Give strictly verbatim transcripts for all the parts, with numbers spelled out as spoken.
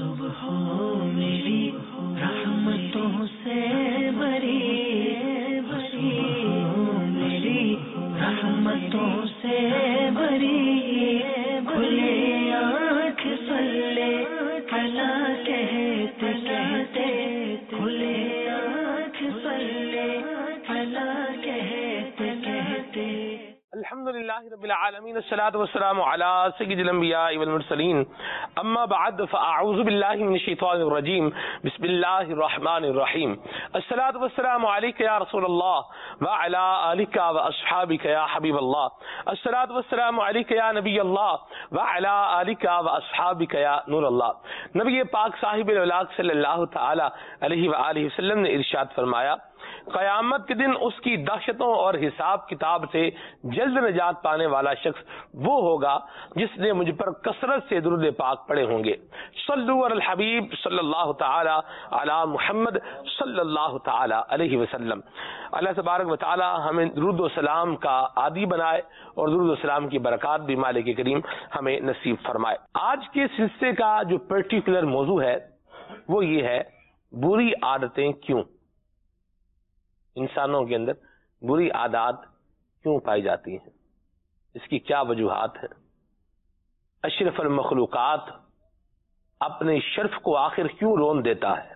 صبح میری رحمتوں سے بری بری میری رحمتوں سے بری کھلے آنکھ صلی کلا کہتے کہتے کھلے آنکھ صلی کلا کہتے کہتے الحمد للہ رب العالمین والصلاة والسلام علی سید الانبیاء والمرسلین اما بعد فاعوذ باللہ من الشیطان الرجیم بسم اللہ الرحمن الرحیم الصلاة والسلام علیک یا رسول اللہ وعلی آلک واصحابک یا حبیب اللہ الصلاة والسلام علیک یا نبی اللہ وعلی آلک واصحابک یا نور اللہ۔ نبی پاک صاحب الاولاق صلی اللہ تعالی علیہ وآلہ وسلم نے ارشاد فرمایا، قیامت کے دن اس کی دہشتوں اور حساب کتاب سے جلد نجات پانے والا شخص وہ ہوگا جس نے مجھ پر کثرت سے درود پاک پڑھے ہوں گے۔ صلو علی الحبیب صلی اللہ تعالی علی محمد صلی اللہ تعالی علیہ وسلم۔ اللہ تبارک و تعالی ہمیں درود و سلام کا عادی بنائے اور درود و سلام کی برکات بھی مالک کریم ہمیں نصیب فرمائے۔ آج کے سلسلے کا جو پرٹیکولر موضوع ہے وہ یہ ہے، بری عادتیں کیوں؟ انسانوں کے اندر بری عادات کیوں پائی جاتی ہیں، اس کی کیا وجوہات ہیں؟ اشرف المخلوقات اپنے شرف کو آخر کیوں رون دیتا ہے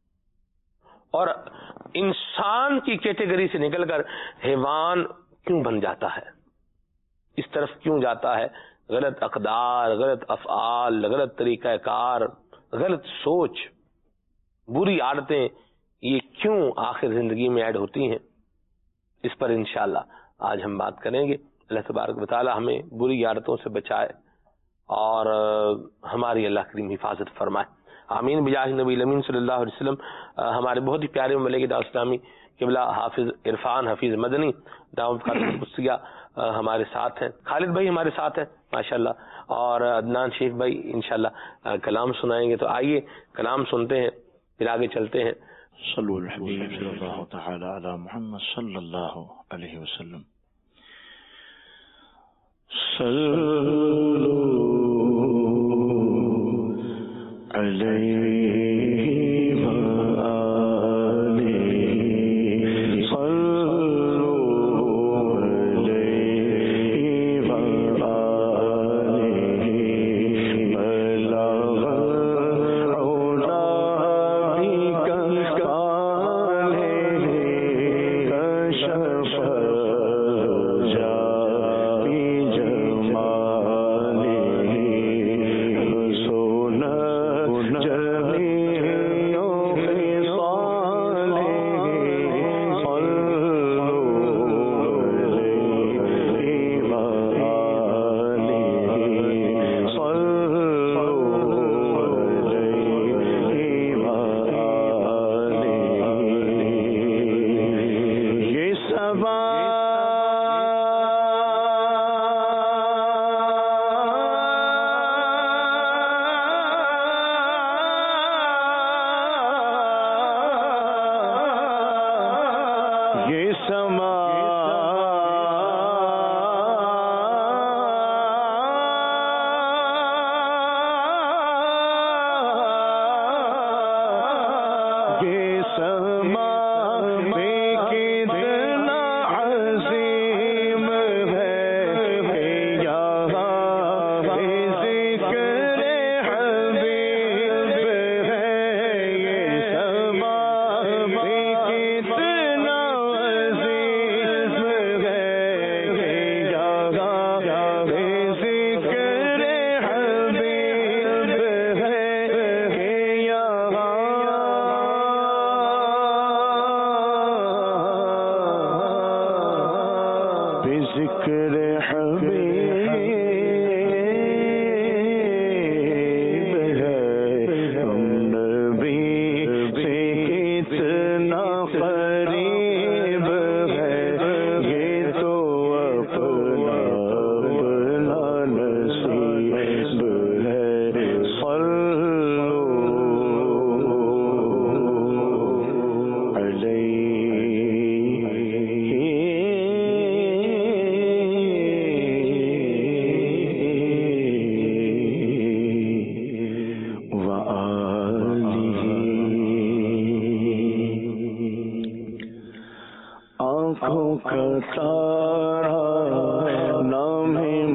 اور انسان کی کیٹیگری سے نکل کر حیوان کیوں بن جاتا ہے، اس طرف کیوں جاتا ہے؟ غلط اقدار، غلط افعال، غلط طریقہ کار، غلط سوچ، بری عادتیں یہ کیوں آخر زندگی میں ایڈ ہوتی ہیں، اس پر انشاءاللہ آج ہم بات کریں گے۔ اللہ تبارک و تعالی ہمیں بری عادتوں سے بچائے اور ہماری اللہ کریم حفاظت فرمائے، آمین بجاہ نبی امین صلی اللہ علیہ وسلم۔ ہمارے بہت ہی پیارے مملک دعوت اسلامی قبلہ حافظ عرفان حفیظ مدنی دعوت خاتون قدسیہ ہمارے ساتھ ہیں، خالد بھائی ہمارے ساتھ ہیں ماشاءاللہ، اور عدنان شیخ بھائی انشاءاللہ کلام سنائیں گے۔ تو آئیے کلام سنتے ہیں پھر آگے چلتے ہیں۔ صلو الحبیب صلی اللہ تعالی علی محمد صلی اللہ علیہ وسلم۔ صلو علیہ کا تارا نام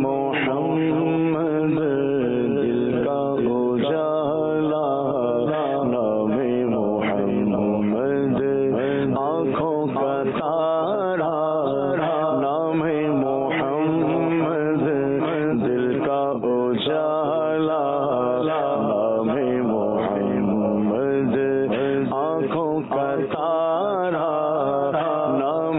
محمد دل کا اجالا نام محمد آنکھوں کا تارا نام محمد دل کا اجالا نام محمد آنکھوں کا تارا نام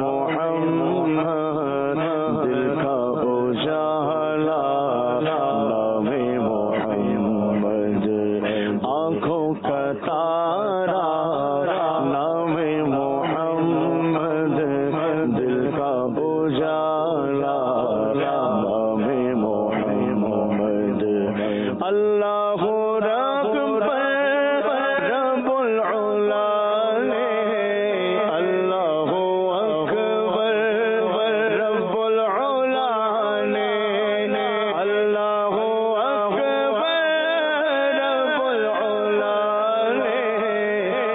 محمد دل کا اجالا نام محمد آنکھوں کا تارا نام محمد دل کا اجالا نام محمد اللہ رب رب العلا نے اللہ اکبر رب العلا نے اللہ اکبر رب العلا نے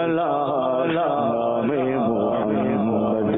उजाला नाम मोहम्मद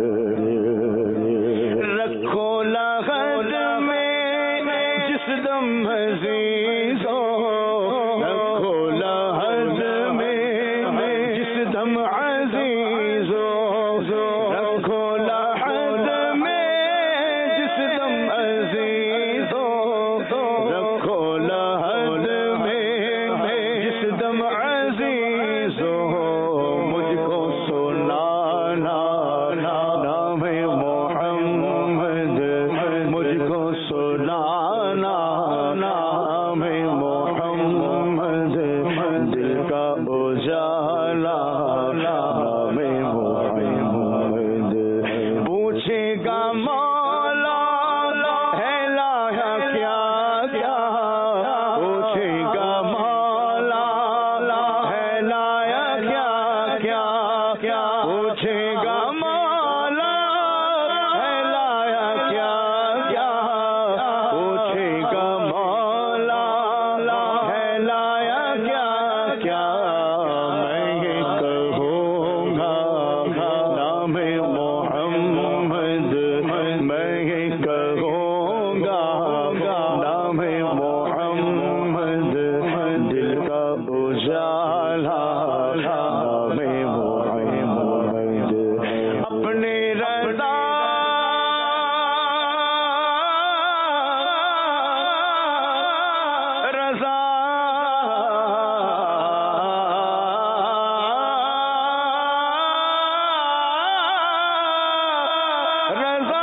रखो लहद में जिस दम अजीजो रखो लहद में जिस दम अजीजो रखो लहद में जिस दम अजीजो रखो लहद में जिस दम अजीजो मुझको सुनाना नाम मोहम्मद मुझको सुनाना नाम मोहम्मद दिल का उजाला नाम मोहम्मद पूछेगा मौला है लाया क्या क्या पूछेगा मौला है लाया क्या क्या क्या पूछेगा मौला है लाया क्या क्या पूछेगा मौला है लाया क्या क्या मैं ये कहूँगा नाम मोहम्मद मैं ये कहूँगा नाम मोहम्मद दिल का उजाला नाम मोहम्मद अपने रज़ा रज़ा रज़ा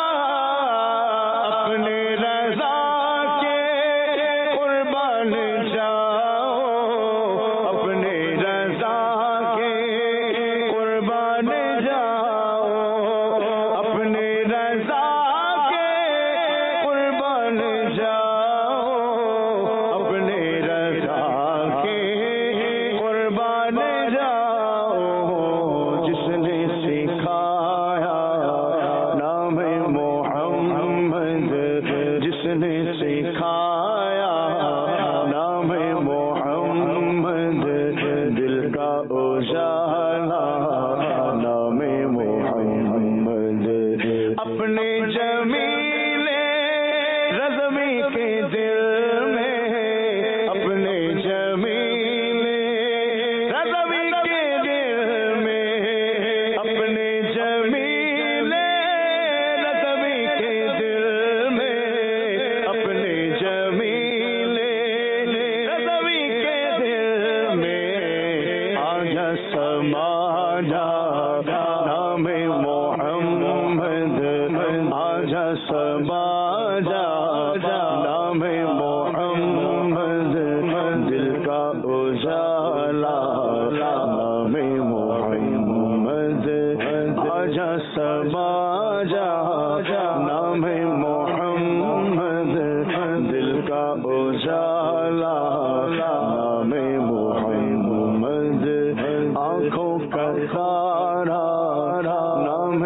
अपने रज़ा के कुर्बान जाओ अपने रज़ा के कुर्बान जाओ अपने रज़ा के कुर्बान जाओ अपने रज़ा के कुर्बान जाओ जिसने सिखाया नाम मोहम्मद जिसने सिखाया नाम मोहम्मद दिल का उजाला नाम मोहम्मद अपने जमीले रज़मी के दिल में अपने जमीले रज़मी के दिल में अपने जमीले रज़मी के दिल में अपने जमीले रज़मी के दिल में आजा समा जा नाम मोहम्मद आजा समा जा नाम मोहम्मद दिल का उजाला नाम मोहम्मद आजा समा जा नाम मोहम्मद दिल का उजाला नाम मोहम्मद आँखों का तारा नाम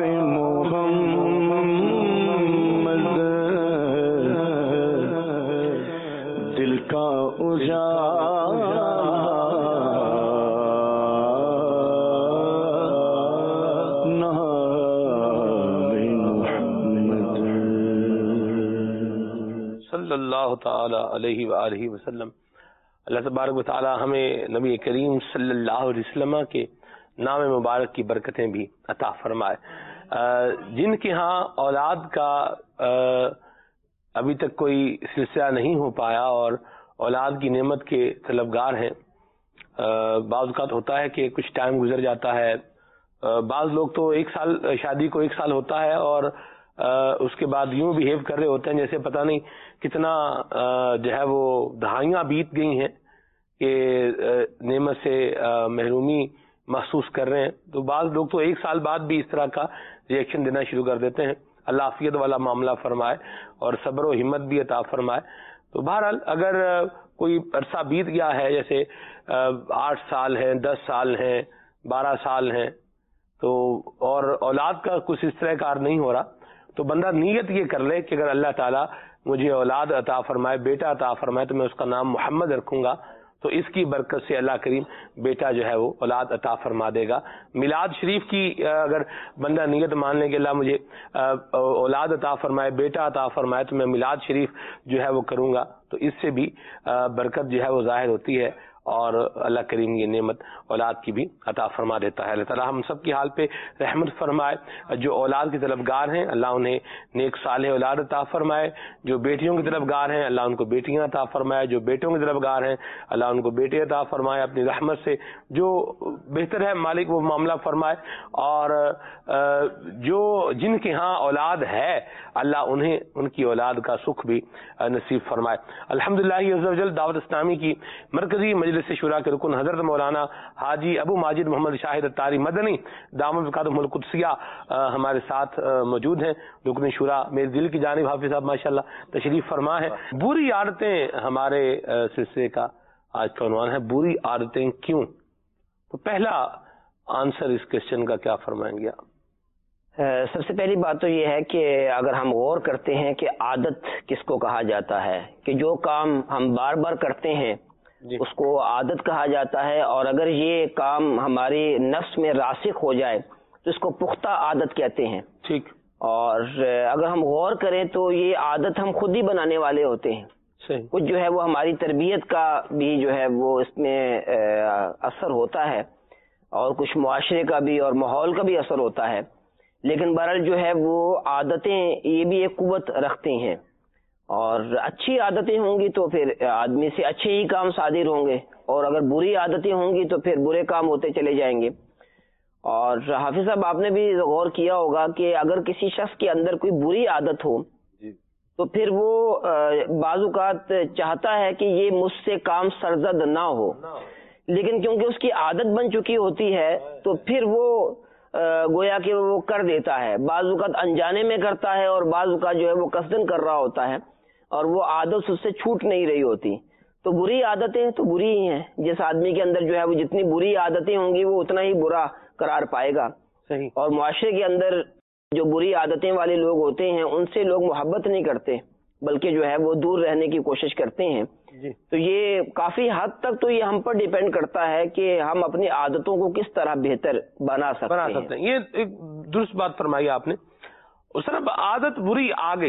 मोहम्मद दिल का उजाला नाम मोहम्मद सल्लल्लाहु ताला अलैहि व आलिहि वसल्लम। अल्लाह तबारक व तआला हमें नबी करीम सल्लल्लाहु अलैहि वसल्लम के नाम मुबारक की बरकतें भी अता फरमाए। जिनके यहाँ औलाद का अभी तक कोई सिलसिला नहीं हो पाया और औलाद की नेमत के तलबगार हैं, बाज़ औक़ात होता है कि कुछ टाइम गुजर जाता है, बाज़ लोग तो एक साल शादी को एक साल होता है और उसके बाद यूं बिहेव कर रहे होते हैं जैसे पता नहीं कितना जो है वो दहाइयाँ बीत गई हैं कि नेमत से महरूमी महसूस कर रहे हैं। तो बाज़ लोग तो एक साल बाद भी इस तरह का रिएक्शन देना शुरू कर देते हैं। अल्लाह आफियत वाला मामला फरमाए और सब्र व हिम्मत भी अता फरमाए। तो बहरहाल अगर कोई अरसा बीत गया है, जैसे आठ साल हैं, दस साल हैं, बारह साल हैं, तो और औलाद का कुछ इस तरह कार नहीं हो रहा, तो बंदा नीयत ये कर ले कि अगर अल्लाह ताला मुझे औलाद अता फरमाए, बेटा अता फरमाए, तो मैं उसका नाम मोहम्मद रखूंगा تو اس کی برکت سے اللہ کریم بیٹا جو ہے وہ اولاد عطا فرما دے گا. میلاد شریف کی اگر بندہ نیت مان لے کہ اللہ مجھے اولاد عطا فرمائے, بیٹا عطا فرمائے, تو میں میلاد شریف جو ہے وہ کروں گا, تو اس سے بھی برکت جو ہے وہ ظاہر ہوتی ہے, اور اللہ کریم یہ نعمت اولاد کی بھی عطا فرما دیتا ہے. اللہ تعالیٰ ہم سب کی حال پہ رحمت فرمائے. جو اولاد کی طلبگار ہیں اللہ انہیں نیک صالح اولاد عطا فرمائے. جو بیٹیوں کی طلبگار ہیں اللہ ان کو بیٹیاں عطا فرمائے. جو بیٹوں کی طلبگار ہیں اللہ ان کو بیٹے عطا فرمائے. اپنی رحمت سے جو بہتر ہے مالک وہ معاملہ فرمائے. اور جو جن کے ہاں اولاد ہے اللہ انہیں ان کی اولاد کا سکھ بھی نصیب فرمائے. الحمدللہ عز و جل دعوت اسلامی کی مرکزی مجلس شورا کے رکن حضرت مولانا حاجی ابو ماجد محمد شاہد اتاری مدنی دامت برکاتہم القدسیہ ہمارے ساتھ موجود ہیں. رکن شورا میرے دل کی جانب حافظ صاحب ماشاءاللہ تشریف فرما ہے. بری عادتیں ہمارے سلسلے کا آج کا عنوان ہے, بری عادتیں کیوں. تو پہلا آنسر اس کوشچن کا کیا فرمائیں گے آپ؟ سب سے پہلی بات تو یہ ہے کہ اگر ہم غور کرتے ہیں کہ عادت کس کو کہا جاتا ہے, کہ جو کام ہم بار بار کرتے ہیں جی. اس کو عادت کہا جاتا ہے, اور اگر یہ کام ہماری نفس میں راسخ ہو جائے تو اس کو پختہ عادت کہتے ہیں. ٹھیک. اور اگر ہم غور کریں تو یہ عادت ہم خود ہی بنانے والے ہوتے ہیں. صحیح. کچھ جو ہے وہ ہماری تربیت کا بھی جو ہے وہ اس میں اثر ہوتا ہے, اور کچھ معاشرے کا بھی اور ماحول کا بھی اثر ہوتا ہے. لیکن بہرحال جو ہے وہ عادتیں یہ بھی ایک قوت رکھتی ہیں, اور اچھی عادتیں ہوں گی تو پھر آدمی سے اچھے ہی کام صادر ہوں گے, اور اگر بری عادتیں ہوں گی تو پھر برے کام ہوتے چلے جائیں گے. اور حافظ صاحب آپ نے بھی غور کیا ہوگا کہ اگر کسی شخص کے اندر کوئی بری عادت ہو تو پھر وہ بعض اوقات چاہتا ہے کہ یہ مجھ سے کام سرزد نہ ہو, لیکن کیونکہ اس کی عادت بن چکی ہوتی ہے تو پھر وہ گویا کہ وہ کر دیتا ہے. بعض اوقات انجانے میں کرتا ہے, اور بعض اوقات جو ہے وہ قصدن کر رہا ہوتا ہے, اور وہ عادت اس سے چھوٹ نہیں رہی ہوتی. تو بری عادتیں تو بری ہی ہیں. جس آدمی کے اندر جو ہے وہ جتنی بری عادتیں ہوں گی وہ اتنا ہی برا قرار پائے گا. صحیح. اور معاشرے کے اندر جو بری عادتیں والے لوگ ہوتے ہیں ان سے لوگ محبت نہیں کرتے, بلکہ جو ہے وہ دور رہنے کی کوشش کرتے ہیں. جی. تو یہ کافی حد تک تو یہ ہم پر ڈیپینڈ کرتا ہے کہ ہم اپنی عادتوں کو کس طرح بہتر بنا سکتے بنا سکتے ہیں. یہ ایک درست بات فرمائی آپ نے. اس طرح عادت بری آ گئی,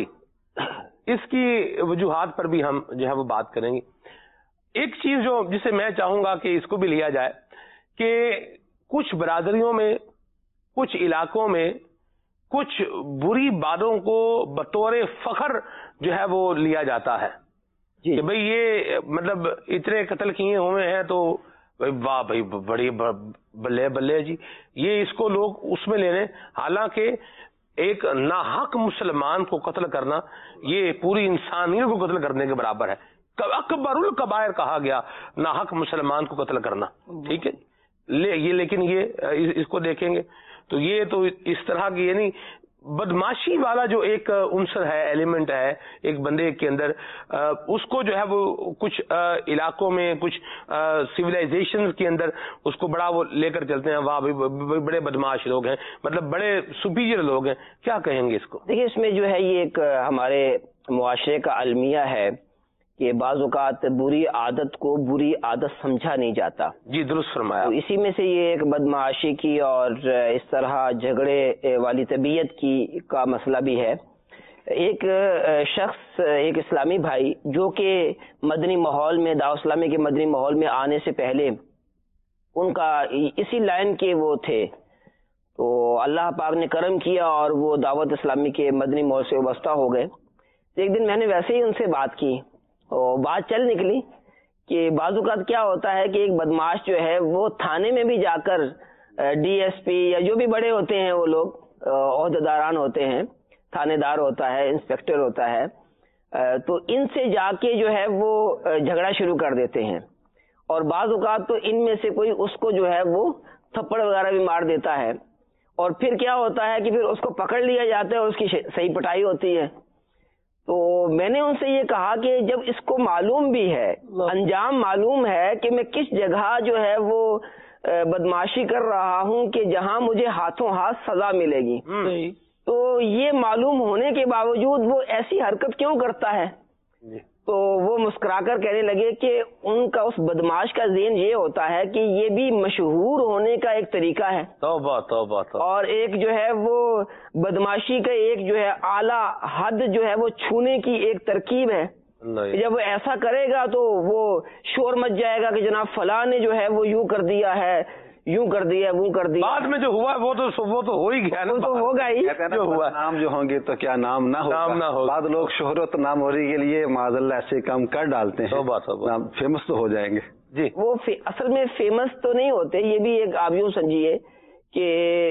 اس کی وجوہات پر بھی ہم جو ہے وہ بات کریں گے. ایک چیز جو جسے میں چاہوں گا کہ اس کو بھی لیا جائے کہ کچھ برادریوں میں, کچھ علاقوں میں کچھ بری باتوں کو بطور فخر جو ہے وہ لیا جاتا ہے جی. کہ بھئی یہ مطلب اتنے قتل کیے ہوئے ہیں تو واہ بھائی بڑی بلے بلے جی, یہ اس کو لوگ اس میں لے لیں. حالانکہ ایک ناحق مسلمان کو قتل کرنا یہ پوری انسانیت کو قتل کرنے کے برابر ہے. اکبر الکبائر کہا گیا ناحق مسلمان کو قتل کرنا. ٹھیک ہے, لے یہ لیکن یہ اس کو دیکھیں گے تو یہ تو اس طرح کی یعنی بدماشی والا جو ایک عنصر ہے, ایلیمنٹ ہے ایک بندے کے اندر, اس کو جو ہے وہ کچھ علاقوں میں کچھ سویلائزیشن کے اندر اس کو بڑا وہ لے کر چلتے ہیں. واہ بھائی بڑے بدماش لوگ ہیں, مطلب بڑے سپیریئر لوگ ہیں. کیا کہیں گے اس کو؟ دیکھیے اس میں جو ہے یہ ایک ہمارے معاشرے کا المیہ ہے کہ بعض اوقات بری عادت کو بری عادت سمجھا نہیں جاتا. جی درست فرمایا. تو اسی میں سے یہ ایک بدمعاشی کی اور اس طرح جھگڑے والی طبیعت کی کا مسئلہ بھی ہے. ایک شخص, ایک اسلامی بھائی جو کہ مدنی ماحول میں, دعوت اسلامی کے مدنی ماحول میں آنے سے پہلے ان کا اسی لائن کے وہ تھے, تو اللہ پاک نے کرم کیا اور وہ دعوت اسلامی کے مدنی ماحول سے وابستہ ہو گئے. ایک دن میں نے ویسے ہی ان سے بات کی, اور بات چل نکلی کہ بعض اوقات کیا ہوتا ہے کہ ایک بدماش جو ہے وہ تھانے میں بھی جا کر ڈی ایس پی یا جو بھی بڑے ہوتے ہیں وہ لوگ عہدیداران ہوتے ہیں, تھانے دار ہوتا ہے, انسپیکٹر ہوتا ہے, تو ان سے جا کے جو ہے وہ جھگڑا شروع کر دیتے ہیں. اور بعض اوقات تو ان میں سے کوئی اس کو جو ہے وہ تھپڑ وغیرہ بھی مار دیتا ہے, اور پھر کیا ہوتا ہے کہ پھر اس کو پکڑ لیا جاتا ہے اور اس کی صحیح پٹائی ہوتی ہے. تو میں نے ان سے یہ کہا کہ جب اس کو معلوم بھی ہے, انجام معلوم ہے کہ میں کس جگہ جو ہے وہ بدماشی کر رہا ہوں کہ جہاں مجھے ہاتھوں ہاتھ سزا ملے گی, تو یہ معلوم ہونے کے باوجود وہ ایسی حرکت کیوں کرتا ہے؟ تو وہ مسکرا کر کہنے لگے کہ ان کا اس بدماش کا ذہن یہ ہوتا ہے کہ یہ بھی مشہور ہونے کا ایک طریقہ ہے، توبہ توبہ توبہ، اور ایک جو ہے وہ بدماشی کا ایک جو ہے اعلیٰ حد جو ہے وہ چھونے کی ایک ترکیب ہے. نہیں جب وہ ایسا کرے گا تو وہ شور مچ جائے گا کہ جناب فلاں نے جو ہے وہ یوں کر دیا ہے، یوں کر دیا وہ کر دیا. بعد میں جو ہوا وہ تو وہ تو ہو ہی گیا نا، وہ تو ہوگا ہی. جو ہوا نام جو ہوں گے تو کیا نام نہ نام نہ ہو. بعد لوگ شہرت نام ہوری کے لیے معاذ اللہ ایسے کام کر ڈالتے ہیں، توبہ توبہ. نام فیمس تو ہو جائیں گے. جی وہ اصل میں فیمس تو نہیں ہوتے، یہ بھی ایک آپ یوں سمجھیے کہ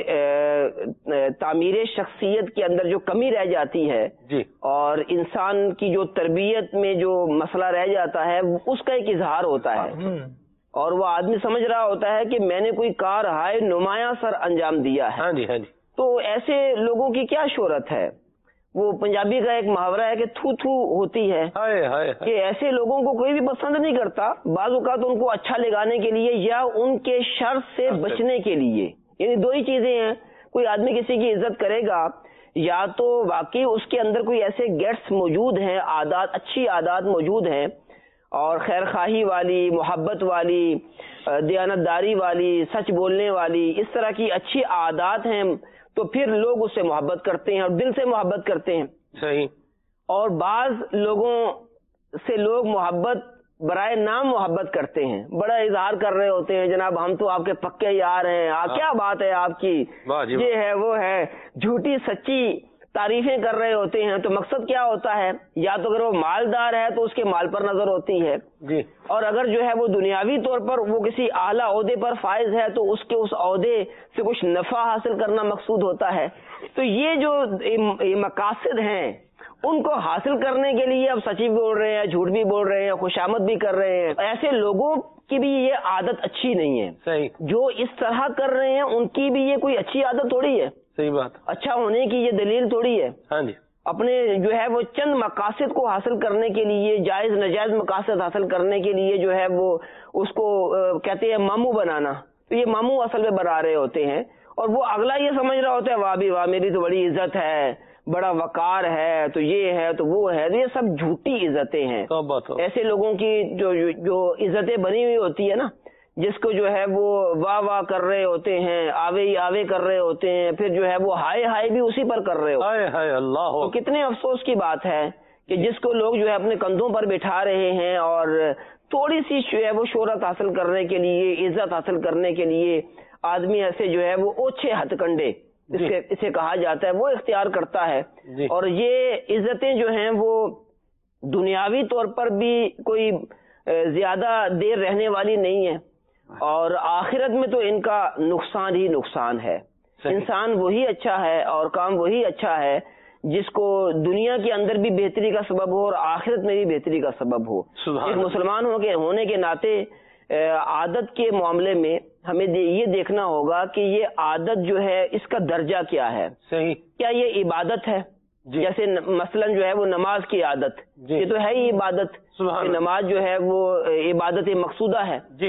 تعمیر شخصیت کے اندر جو کمی رہ جاتی ہے جی اور انسان کی جو تربیت میں جو مسئلہ رہ جاتا ہے اس کا ایک اظہار ہوتا ہے، اور وہ آدمی سمجھ رہا ہوتا ہے کہ میں نے کوئی کار ہائے نمایاں سر انجام دیا ہے. ہاں جی ہاں جی. تو ایسے لوگوں کی کیا شہرت ہے؟ وہ پنجابی کا ایک محاورہ ہے کہ تھو تھو ہوتی ہے، ہائے ہائے ہائے. کہ ایسے لوگوں کو کوئی بھی پسند نہیں کرتا، بعض اوقات ان کو اچھا لگانے کے لیے یا ان کے شر سے بچنے کے لیے. یعنی دو ہی چیزیں ہیں، کوئی آدمی کسی کی عزت کرے گا یا تو واقعی اس کے اندر کوئی ایسے گیٹس موجود ہیں، عادات اچھی عادات موجود ہیں اور خیر خواہی والی، محبت والی، دیانتداری والی، سچ بولنے والی، اس طرح کی اچھی عادات ہیں، تو پھر لوگ اس سے محبت کرتے ہیں اور دل سے محبت کرتے ہیں. صحیح. اور بعض لوگوں سے لوگ محبت برائے نام محبت کرتے ہیں، بڑا اظہار کر رہے ہوتے ہیں، جناب ہم تو آپ کے پکے یار ہیں، آ, کیا بات ہے آپ کی، یہ ہے وہ ہے، جھوٹی سچی تعریفیں کر رہے ہوتے ہیں. تو مقصد کیا ہوتا ہے؟ یا تو اگر وہ مالدار ہے تو اس کے مال پر نظر ہوتی ہے جی، اور اگر جو ہے وہ دنیاوی طور پر وہ کسی اعلیٰ عہدے پر فائز ہے تو اس کے اس عہدے سے کچھ نفع حاصل کرنا مقصود ہوتا ہے. تو یہ جو مقاصد ہیں ان کو حاصل کرنے کے لیے اب سچ بھی بول رہے ہیں، جھوٹ بھی بول رہے ہیں، خوشامد بھی کر رہے ہیں. ایسے لوگوں کی بھی یہ عادت اچھی نہیں ہے. صحیح. جو اس طرح کر رہے ہیں ان کی بھی یہ کوئی اچھی عادت تھوڑی ہے. صحیح بات. اچھا ہونے کی یہ دلیل تھوڑی ہے. ہاں جی. اپنے جو ہے وہ چند مقاصد کو حاصل کرنے کے لیے، جائز ناجائز مقاصد حاصل کرنے کے لیے جو ہے وہ اس کو کہتے ہیں ماموں بنانا. تو یہ ماموں اصل میں بنا رہے ہوتے ہیں اور وہ اگلا یہ سمجھ رہا ہوتا ہے واہ بھی واہ میری تو بڑی عزت ہے، بڑا وقار ہے، تو یہ ہے تو وہ ہے. یہ سب جھوٹی عزتیں ہیں. ایسے لوگوں کی جو جو عزتیں بنی ہوئی ہوتی ہے نا، جس کو جو ہے وہ واہ واہ کر رہے ہوتے ہیں، آوے ہی آوے کر رہے ہوتے ہیں، پھر جو ہے وہ ہائے ہائے بھی اسی پر کر رہے ہوتے ہیں. ہائے اللہ. تو کتنے افسوس کی بات ہے کہ جس کو لوگ جو ہے اپنے کندھوں پر بٹھا رہے ہیں اور تھوڑی سی جو ہے وہ شہرت حاصل کرنے کے لیے، عزت حاصل کرنے کے لیے آدمی ایسے جو ہے وہ اوچھے ہتھ کنڈے اسے کہا جاتا ہے وہ اختیار کرتا ہے. اور یہ عزتیں جو ہیں وہ دنیاوی طور پر بھی کوئی زیادہ دیر رہنے والی نہیں ہے اور آخرت میں تو ان کا نقصان ہی نقصان ہے. انسان وہی اچھا ہے اور کام وہی اچھا ہے جس کو دنیا کے اندر بھی بہتری کا سبب ہو اور آخرت میں بھی بہتری کا سبب ہو. ایک مسلمان ہونے کے ناطے عادت کے معاملے میں ہمیں یہ دیکھنا ہوگا کہ یہ عادت جو ہے اس کا درجہ کیا ہے. صحیح. کیا یہ عبادت ہے؟ جی. جیسے مثلا جو ہے وہ نماز کی عادت، جی. یہ تو ہے ہی عبادت. نماز جو ہے وہ عبادت مقصودہ ہے. جی.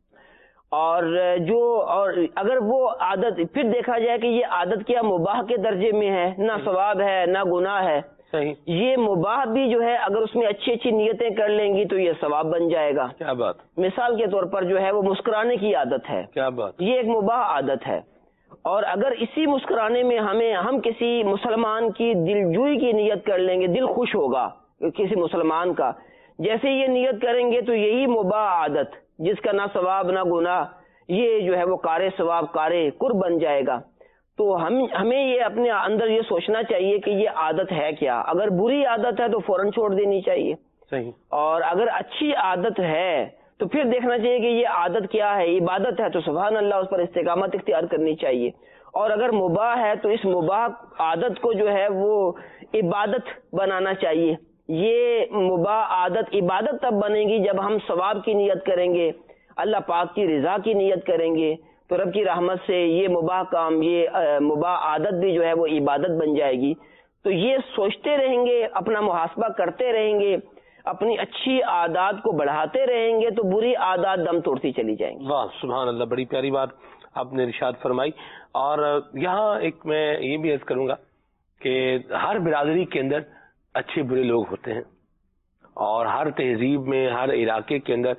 اور جو اور اگر وہ عادت پھر دیکھا جائے کہ یہ عادت کیا مباح کے درجے میں ہے، نہ ثواب ہے نہ گناہ ہے. صحیح. یہ مباح بھی جو ہے اگر اس میں اچھی اچھی نیتیں کر لیں گی تو یہ ثواب بن جائے گا. کیا بات. مثال کے طور پر جو ہے وہ مسکرانے کی عادت ہے. کیا بات. یہ ایک مباح عادت ہے اور اگر اسی مسکرانے میں ہمیں ہم کسی مسلمان کی دلجوئی کی نیت کر لیں گے، دل خوش ہوگا کسی مسلمان کا، جیسے یہ نیت کریں گے تو یہی مباح عادت جس کا نہ ثواب نہ گناہ، یہ جو ہے وہ کارے ثواب کارے قرب بن جائے گا. تو ہم ہمیں یہ اپنے اندر یہ سوچنا چاہیے کہ یہ عادت ہے کیا. اگر بری عادت ہے تو فوراً چھوڑ دینی چاہیے. صحیح. اور اگر اچھی عادت ہے تو پھر دیکھنا چاہیے کہ یہ عادت کیا ہے. عبادت ہے تو سبحان اللہ اس پر استقامت اختیار کرنی چاہیے. اور اگر مباح ہے تو اس مباح عادت کو جو ہے وہ عبادت بنانا چاہیے. یہ مباح عادت عبادت تب بنے گی جب ہم ثواب کی نیت کریں گے، اللہ پاک کی رضا کی نیت کریں گے تو رب کی رحمت سے یہ مباح کام، یہ مباح عادت بھی جو ہے وہ عبادت بن جائے گی. تو یہ سوچتے رہیں گے، اپنا محاسبہ کرتے رہیں گے، اپنی اچھی عادات کو بڑھاتے رہیں گے تو بری عادات دم توڑتی چلی جائیں گی. واہ سبحان اللہ، بڑی پیاری بات آپ نے ارشاد فرمائی. اور یہاں ایک میں یہ بھی عرض کروں گا کہ ہر برادری کے اندر اچھے برے لوگ ہوتے ہیں اور ہر تہذیب میں، ہر علاقے کے اندر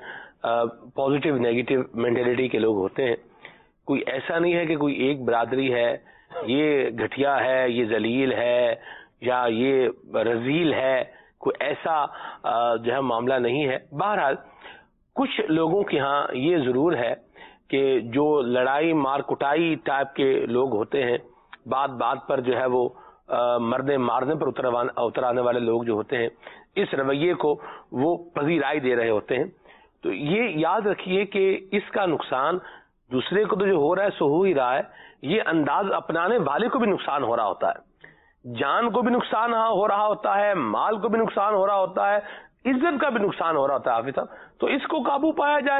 پازیٹیو نیگیٹو مینٹلٹی کے لوگ ہوتے ہیں. کوئی ایسا نہیں ہے کہ کوئی ایک برادری ہے یہ گھٹیا ہے، یہ ذلیل ہے یا یہ رذیل ہے، کوئی ایسا جو ہے معاملہ نہیں ہے. بہرحال کچھ لوگوں کے ہاں یہ ضرور ہے کہ جو لڑائی مار کٹائی ٹائپ کے لوگ ہوتے ہیں، بات بات پر جو ہے وہ مرنے مارنے پر اتر آنے والے لوگ جو ہوتے ہیں، اس رویے کو وہ پذیرائی دے رہے ہوتے ہیں. تو یہ یاد رکھیے کہ اس کا نقصان دوسرے کو تو جو ہو رہا ہے سو ہو ہی رہا ہے، یہ انداز اپنانے والے کو بھی نقصان ہو رہا ہوتا ہے، جان کو بھی نقصان ہو رہا ہوتا ہے، مال کو بھی نقصان ہو رہا ہوتا ہے، عزت کا بھی نقصان ہو رہا ہوتا ہے. حافظ صاحب، تو اس کو قابو پایا جائے،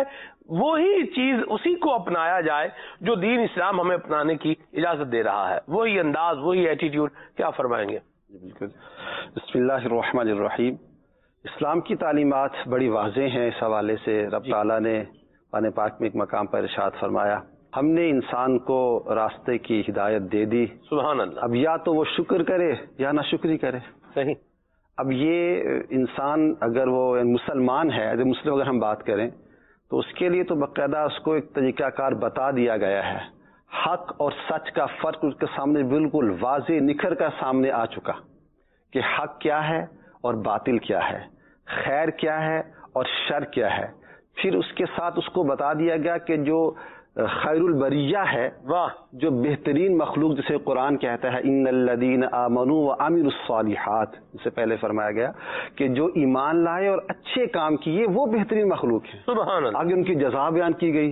وہی چیز اسی کو اپنایا جائے جو دین اسلام ہمیں اپنانے کی اجازت دے رہا ہے، وہی انداز، وہی ایٹیٹیوڈ. کیا فرمائیں گے؟ بالکل. بسم اللہ الرحمن الرحیم. اسلام کی تعلیمات بڑی واضح ہیں اس حوالے سے. رب تعالیٰ نے قرآن پاک میں ایک مقام پر ارشاد فرمایا، ہم نے انسان کو راستے کی ہدایت دے دی، سبحان اللہ. اب یا تو وہ شکر کرے یا نہ شکری کرے. صحیح. اب یہ انسان اگر وہ مسلمان ہے، اگر مسلم اگر ہم بات کریں تو اس کے لیے تو باقاعدہ اس کو ایک طریقہ کار بتا دیا گیا ہے. حق اور سچ کا فرق اس کے سامنے بالکل واضح نکھر کر سامنے آ چکا کہ حق کیا ہے اور باطل کیا ہے، خیر کیا ہے اور شر کیا ہے. پھر اس کے ساتھ اس کو بتا دیا گیا کہ جو خیر البریہ ہے، واہ، جو بہترین مخلوق جسے قرآن کہتا ہے ان الذین آمنوا وعملوا الصالحات، اس سے پہلے فرمایا گیا کہ جو ایمان لائے اور اچھے کام کیے وہ بہترین مخلوق ہیں. سبحان اللہ. آگے ان کی جزا بیان کی گئی،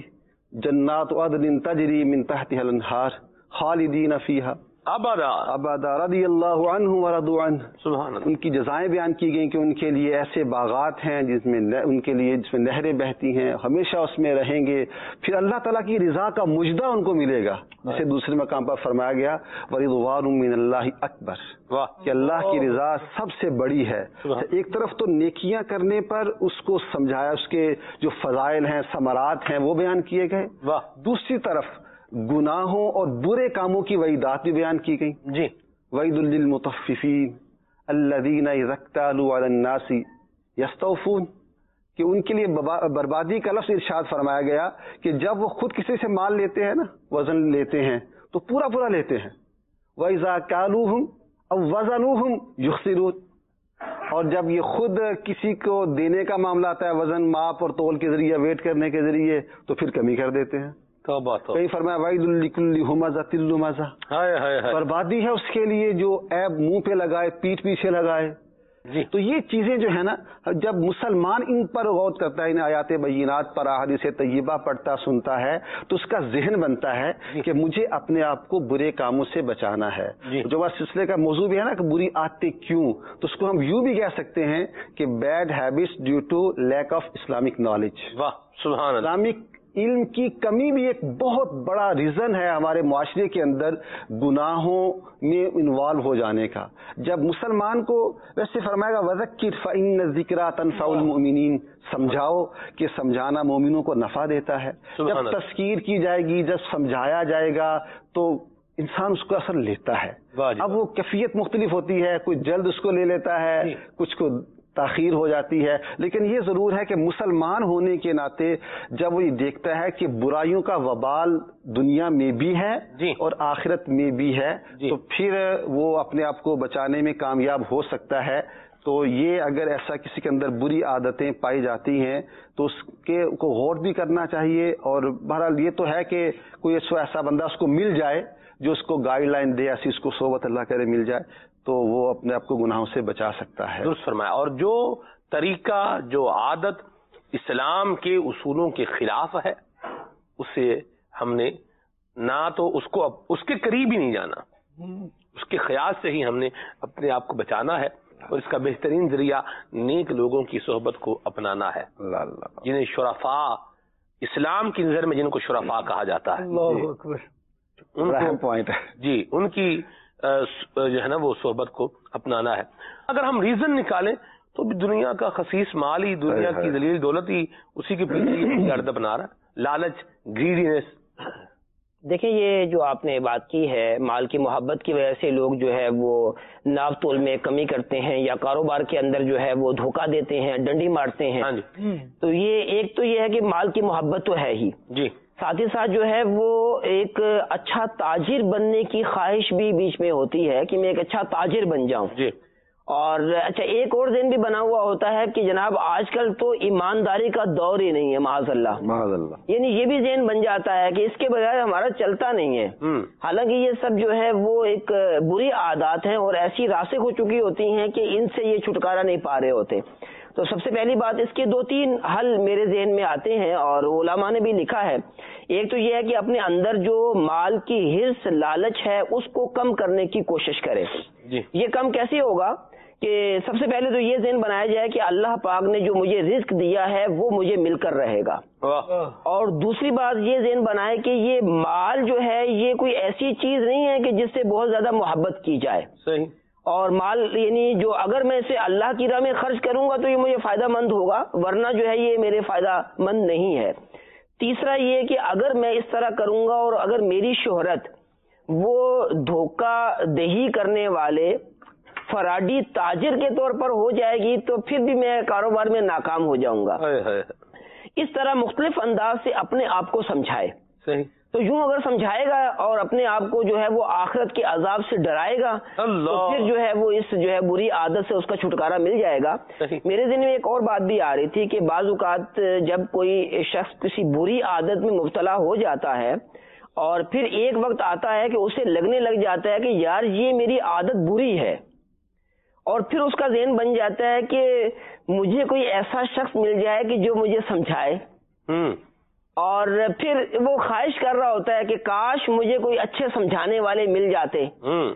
جنات عدن تجری من تحتها الانہار خالدین فیہا ابدا ابدا رضی اللہ عنہ ورضوا عنہ. سبحان اللہ. ان کی جزائیں بیان کی گئیں کہ ان کے لیے ایسے باغات ہیں جس میں ان کے لیے جس میں نہریں بہتی ہیں، ہمیشہ اس میں رہیں گے. پھر اللہ تعالیٰ کی رضا کا مجدہ ان کو ملے گا، جسے دوسرے مقام پر فرمایا گیا ورضوان من اللہ اکبر، کہ اللہ کی رضا سب سے بڑی ہے. ایک طرف تو نیکیاں کرنے پر اس کو سمجھایا، اس کے جو فضائل ہیں، ثمرات ہیں وہ بیان کیے گئے. دوسری طرف گناہوں اور برے کاموں کی وعیدات بھی بیان کی گئی. جی. وعید للمطففین الذین اذا اکتالوا علی الناس یستوفون، کہ ان کے لیے بربادی کا لفظ ارشاد فرمایا گیا کہ جب وہ خود کسی سے مال لیتے ہیں نا، وزن لیتے ہیں تو پورا پورا لیتے ہیں. وَإِذَا كَالُوهُمْ أَوْ وَزَنُوهُمْ يُخْسِرُونَ، اور جب یہ خود کسی کو دینے کا معاملہ آتا ہے، وزن ماپ اور تول کے ذریعے، ویٹ کرنے کے ذریعے، تو پھر کمی کر دیتے ہیں. کہیں فرمایا وَعِيدٌ لِكُلِّ هُمَزَةٍ لُمَزَةٍ، بربادی ہے اس کے لیے جو عیب منہ پہ لگائے، پیٹھ پیچھے لگائے. جی. تو یہ چیزیں جو ہے نا، جب مسلمان ان پر غور کرتا ہے، ان آیات بینات پر، احادیث طیبہ پڑھتا سنتا ہے، تو اس کا ذہن بنتا ہے جی. کہ مجھے اپنے آپ کو برے کاموں سے بچانا ہے. جی. جو بات سلسلے کا موضوع بھی ہے نا کہ بری عادتیں کیوں، تو اس کو ہم یوں بھی کہہ سکتے ہیں کہ bad habits due to lack of Islamic knowledge. واہ، سبحان اللہ. اسلامک علم کی کمی بھی ایک بہت بڑا ریزن ہے ہمارے معاشرے کے اندر گناہوں میں انوالو ہو جانے کا. جب مسلمان کو ویسے فرمائے گا وَذَكِّرْ فَإِنَّ الذِّكْرَىٰ تَنفَعُ الْمُؤْمِنِينَ، سمجھاؤ کہ سمجھانا مومنوں کو نفع دیتا ہے. جب تذکیر کی جائے گی، جب سمجھایا جائے گا تو انسان اس کو اثر لیتا ہے. اب وہ کیفیت مختلف ہوتی ہے، کوئی جلد اس کو لے لیتا ہے، کچھ کو تاخیر ہو جاتی ہے. لیکن یہ ضرور ہے کہ مسلمان ہونے کے ناطے جب وہ یہ دیکھتا ہے کہ برائیوں کا وبال دنیا میں بھی ہے جی. اور آخرت میں بھی ہے جی. تو پھر وہ اپنے آپ کو بچانے میں کامیاب ہو سکتا ہے. تو یہ اگر ایسا کسی کے اندر بری عادتیں پائی جاتی ہیں تو اس کے کو غور بھی کرنا چاہیے. اور بہرحال یہ تو ہے کہ کوئی ایسا بندہ اس کو مل جائے جو اس کو گائیڈ لائن دے، ایسی اس کو صحبت اللہ کرے مل جائے تو وہ اپنے آپ کو گناہوں سے بچا سکتا ہے. درست فرمایا. اور جو طریقہ، جو عادت اسلام کے اصولوں کے خلاف ہے، اسے ہم نے نہ تو اس کو اس کے قریب ہی نہیں جانا، اس کے خیال سے ہی ہم نے اپنے آپ کو بچانا ہے. اور اس کا بہترین ذریعہ نیک لوگوں کی صحبت کو اپنانا ہے، اللہ اللہ، جنہیں شرفاء، اسلام کی نظر میں جن کو شرفاء کہا جاتا ہے. اللہ اکبر، اہم پوائنٹ ہے. جی، ان کی جو ہے نا وہ صحبت کو اپنانا ہے. اگر ہم ریزن نکالیں تو دنیا کا خسیس مال ہی، دنیا کی ذلیل دولت ہی اسی کے پیچھے گرد بنا رہا ہے. لالچ، گریڈینس، دیکھیں یہ جو آپ نے بات کی ہے، مال کی محبت کی وجہ سے لوگ جو ہے وہ ناپ تول میں کمی کرتے ہیں یا کاروبار کے اندر جو ہے وہ دھوکہ دیتے ہیں، ڈنڈی مارتے ہیں. تو یہ ایک تو یہ ہے کہ مال کی محبت تو ہے ہی جی، ساتھ ہی ساتھ جو ہے وہ ایک اچھا تاجر بننے کی خواہش بھی بیچ میں ہوتی ہے کہ میں ایک اچھا تاجر بن جاؤں. جی. اور اچھا ایک اور ذہن بھی بنا ہوا ہوتا ہے کہ جناب آج کل تو ایمانداری کا دور ہی نہیں ہے، معاذ اللہ معاذ اللہ، یعنی یہ بھی ذہن بن جاتا ہے کہ اس کے بغیر ہمارا چلتا نہیں ہے. حالانکہ یہ سب جو ہے وہ ایک بری عادات ہیں اور ایسی راسخ ہو چکی ہوتی ہیں کہ ان سے یہ چھٹکارا نہیں پا رہے ہوتے. تو سب سے پہلی بات اس کے دو تین حل میرے ذہن میں آتے ہیں اور علماء نے بھی لکھا ہے. ایک تو یہ ہے کہ اپنے اندر جو مال کی حرص لالچ ہے اس کو کم کرنے کی کوشش کرے. یہ کم کیسے ہوگا کہ سب سے پہلے تو یہ ذہن بنایا جائے کہ اللہ پاک نے جو مجھے رزق دیا ہے وہ مجھے مل کر رہے گا. اور دوسری بات یہ ذہن بنائے کہ یہ مال جو ہے یہ کوئی ایسی چیز نہیں ہے کہ جس سے بہت زیادہ محبت کی جائے. صحیح. اور مال یعنی جو اگر میں اسے اللہ کی راہ میں خرچ کروں گا تو یہ مجھے فائدہ مند ہوگا، ورنہ جو ہے یہ میرے فائدہ مند نہیں ہے. تیسرا یہ کہ اگر میں اس طرح کروں گا اور اگر میری شہرت وہ دھوکہ دہی کرنے والے فراڈی تاجر کے طور پر ہو جائے گی تو پھر بھی میں کاروبار میں ناکام ہو جاؤں گا. اس طرح مختلف انداز سے اپنے آپ کو سمجھائے. صحیح. تو یوں اگر سمجھائے گا اور اپنے آپ کو جو ہے وہ آخرت کے عذاب سے ڈرائے گا تو پھر جو ہے وہ اس جو ہے بری عادت سے اس کا چھٹکارا مل جائے گا. میرے ذہن میں ایک اور بات بھی آ رہی تھی کہ بعض اوقات جب کوئی شخص کسی بری عادت میں مبتلا ہو جاتا ہے اور پھر ایک وقت آتا ہے کہ اسے لگنے لگ جاتا ہے کہ یار یہ میری عادت بری ہے، اور پھر اس کا ذہن بن جاتا ہے کہ مجھے کوئی ایسا شخص مل جائے کہ جو مجھے سمجھائے. اور پھر وہ خواہش کر رہا ہوتا ہے کہ کاش مجھے کوئی اچھے سمجھانے والے مل جاتے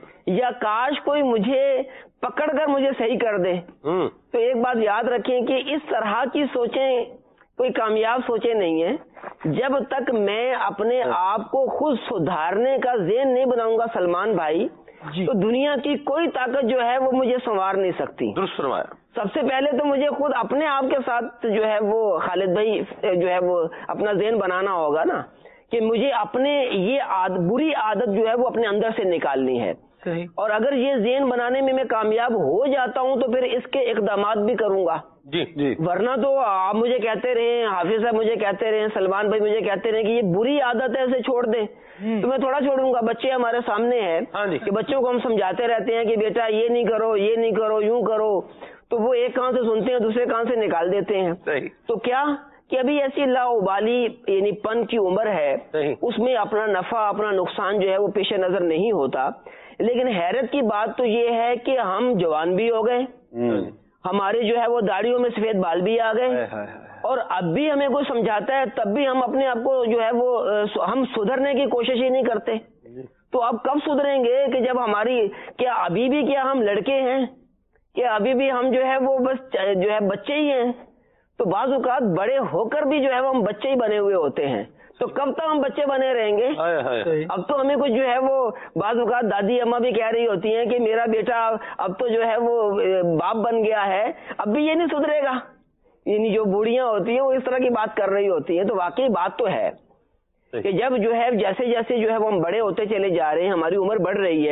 یا کاش کوئی مجھے پکڑ کر مجھے صحیح کر دے. تو ایک بات یاد رکھیں کہ اس طرح کی سوچیں کوئی کامیاب سوچیں نہیں ہیں جب تک میں اپنے آپ کو خود سدھارنے کا ذہن نہیں بناؤں گا سلمان بھائی تو دنیا کی کوئی طاقت جو ہے وہ مجھے سنوار نہیں سکتی. درست فرمایا. سب سے پہلے تو مجھے خود اپنے آپ کے ساتھ جو ہے وہ خالد بھائی جو ہے وہ اپنا ذہن بنانا ہوگا نا کہ مجھے اپنے یہ عادت بری عادت جو ہے وہ اپنے اندر سے نکالنی ہے. اور اگر یہ ذہن بنانے میں میں کامیاب ہو جاتا ہوں تو پھر اس کے اقدامات بھی کروں گا. جی جی. ورنہ تو آپ مجھے کہتے رہے، حافظ صاحب مجھے کہتے رہے، سلمان بھائی مجھے کہتے رہے کہ یہ بری عادت ہے اسے چھوڑ دیں تو میں تھوڑا چھوڑوں گا. بچے ہمارے سامنے ہیں کہ بچوں کو ہم سمجھاتے رہتے ہیں کہ بیٹا یہ نہیں کرو، یہ نہیں کرو، یوں کرو، تو وہ ایک کان سے سنتے ہیں دوسرے کان سے نکال دیتے ہیں. تو کیا کہ ابھی ایسی لاابالی یعنی پن کی عمر ہے، اس میں اپنا نفع اپنا نقصان جو ہے وہ پیش نظر نہیں ہوتا. لیکن حیرت کی بات تو یہ ہے کہ ہم جوان بھی ہو گئے، ہمارے جو ہے وہ داڑھیوں میں سفید بال بھی آ گئے، اور اب بھی ہمیں کوئی سمجھاتا ہے تب بھی ہم اپنے آپ کو جو ہے وہ ہم سدھرنے کی کوشش ہی نہیں کرتے. تو اب کب سدھریں گے کہ جب ہماری کیا ابھی بھی کیا ہم لڑکے ہیں، کیا ابھی بھی ہم جو ہے وہ بس جو ہے بچے ہی ہیں؟ تو بعض اوقات بڑے ہو کر بھی جو ہے وہ ہم بچے ہی بنے ہوئے ہوتے ہیں. تو کب تک ہم بچے بنے رہیں گے؟ اب تو ہمیں کچھ جو ہے وہ بعض اوقات دادی اماں بھی کہہ رہی ہوتی ہیں کہ میرا بیٹا اب تو جو ہے وہ باپ بن گیا ہے، اب بھی یہ نہیں سدھرے گا. یعنی جو بوڑھیاں ہوتی ہیں وہ اس طرح کی بات کر رہی ہوتی ہیں. تو واقعی بات تو ہے کہ جب جو ہے جیسے جیسے جو ہے وہ ہم بڑے ہوتے چلے جا رہے ہیں، ہماری عمر بڑھ رہی ہے،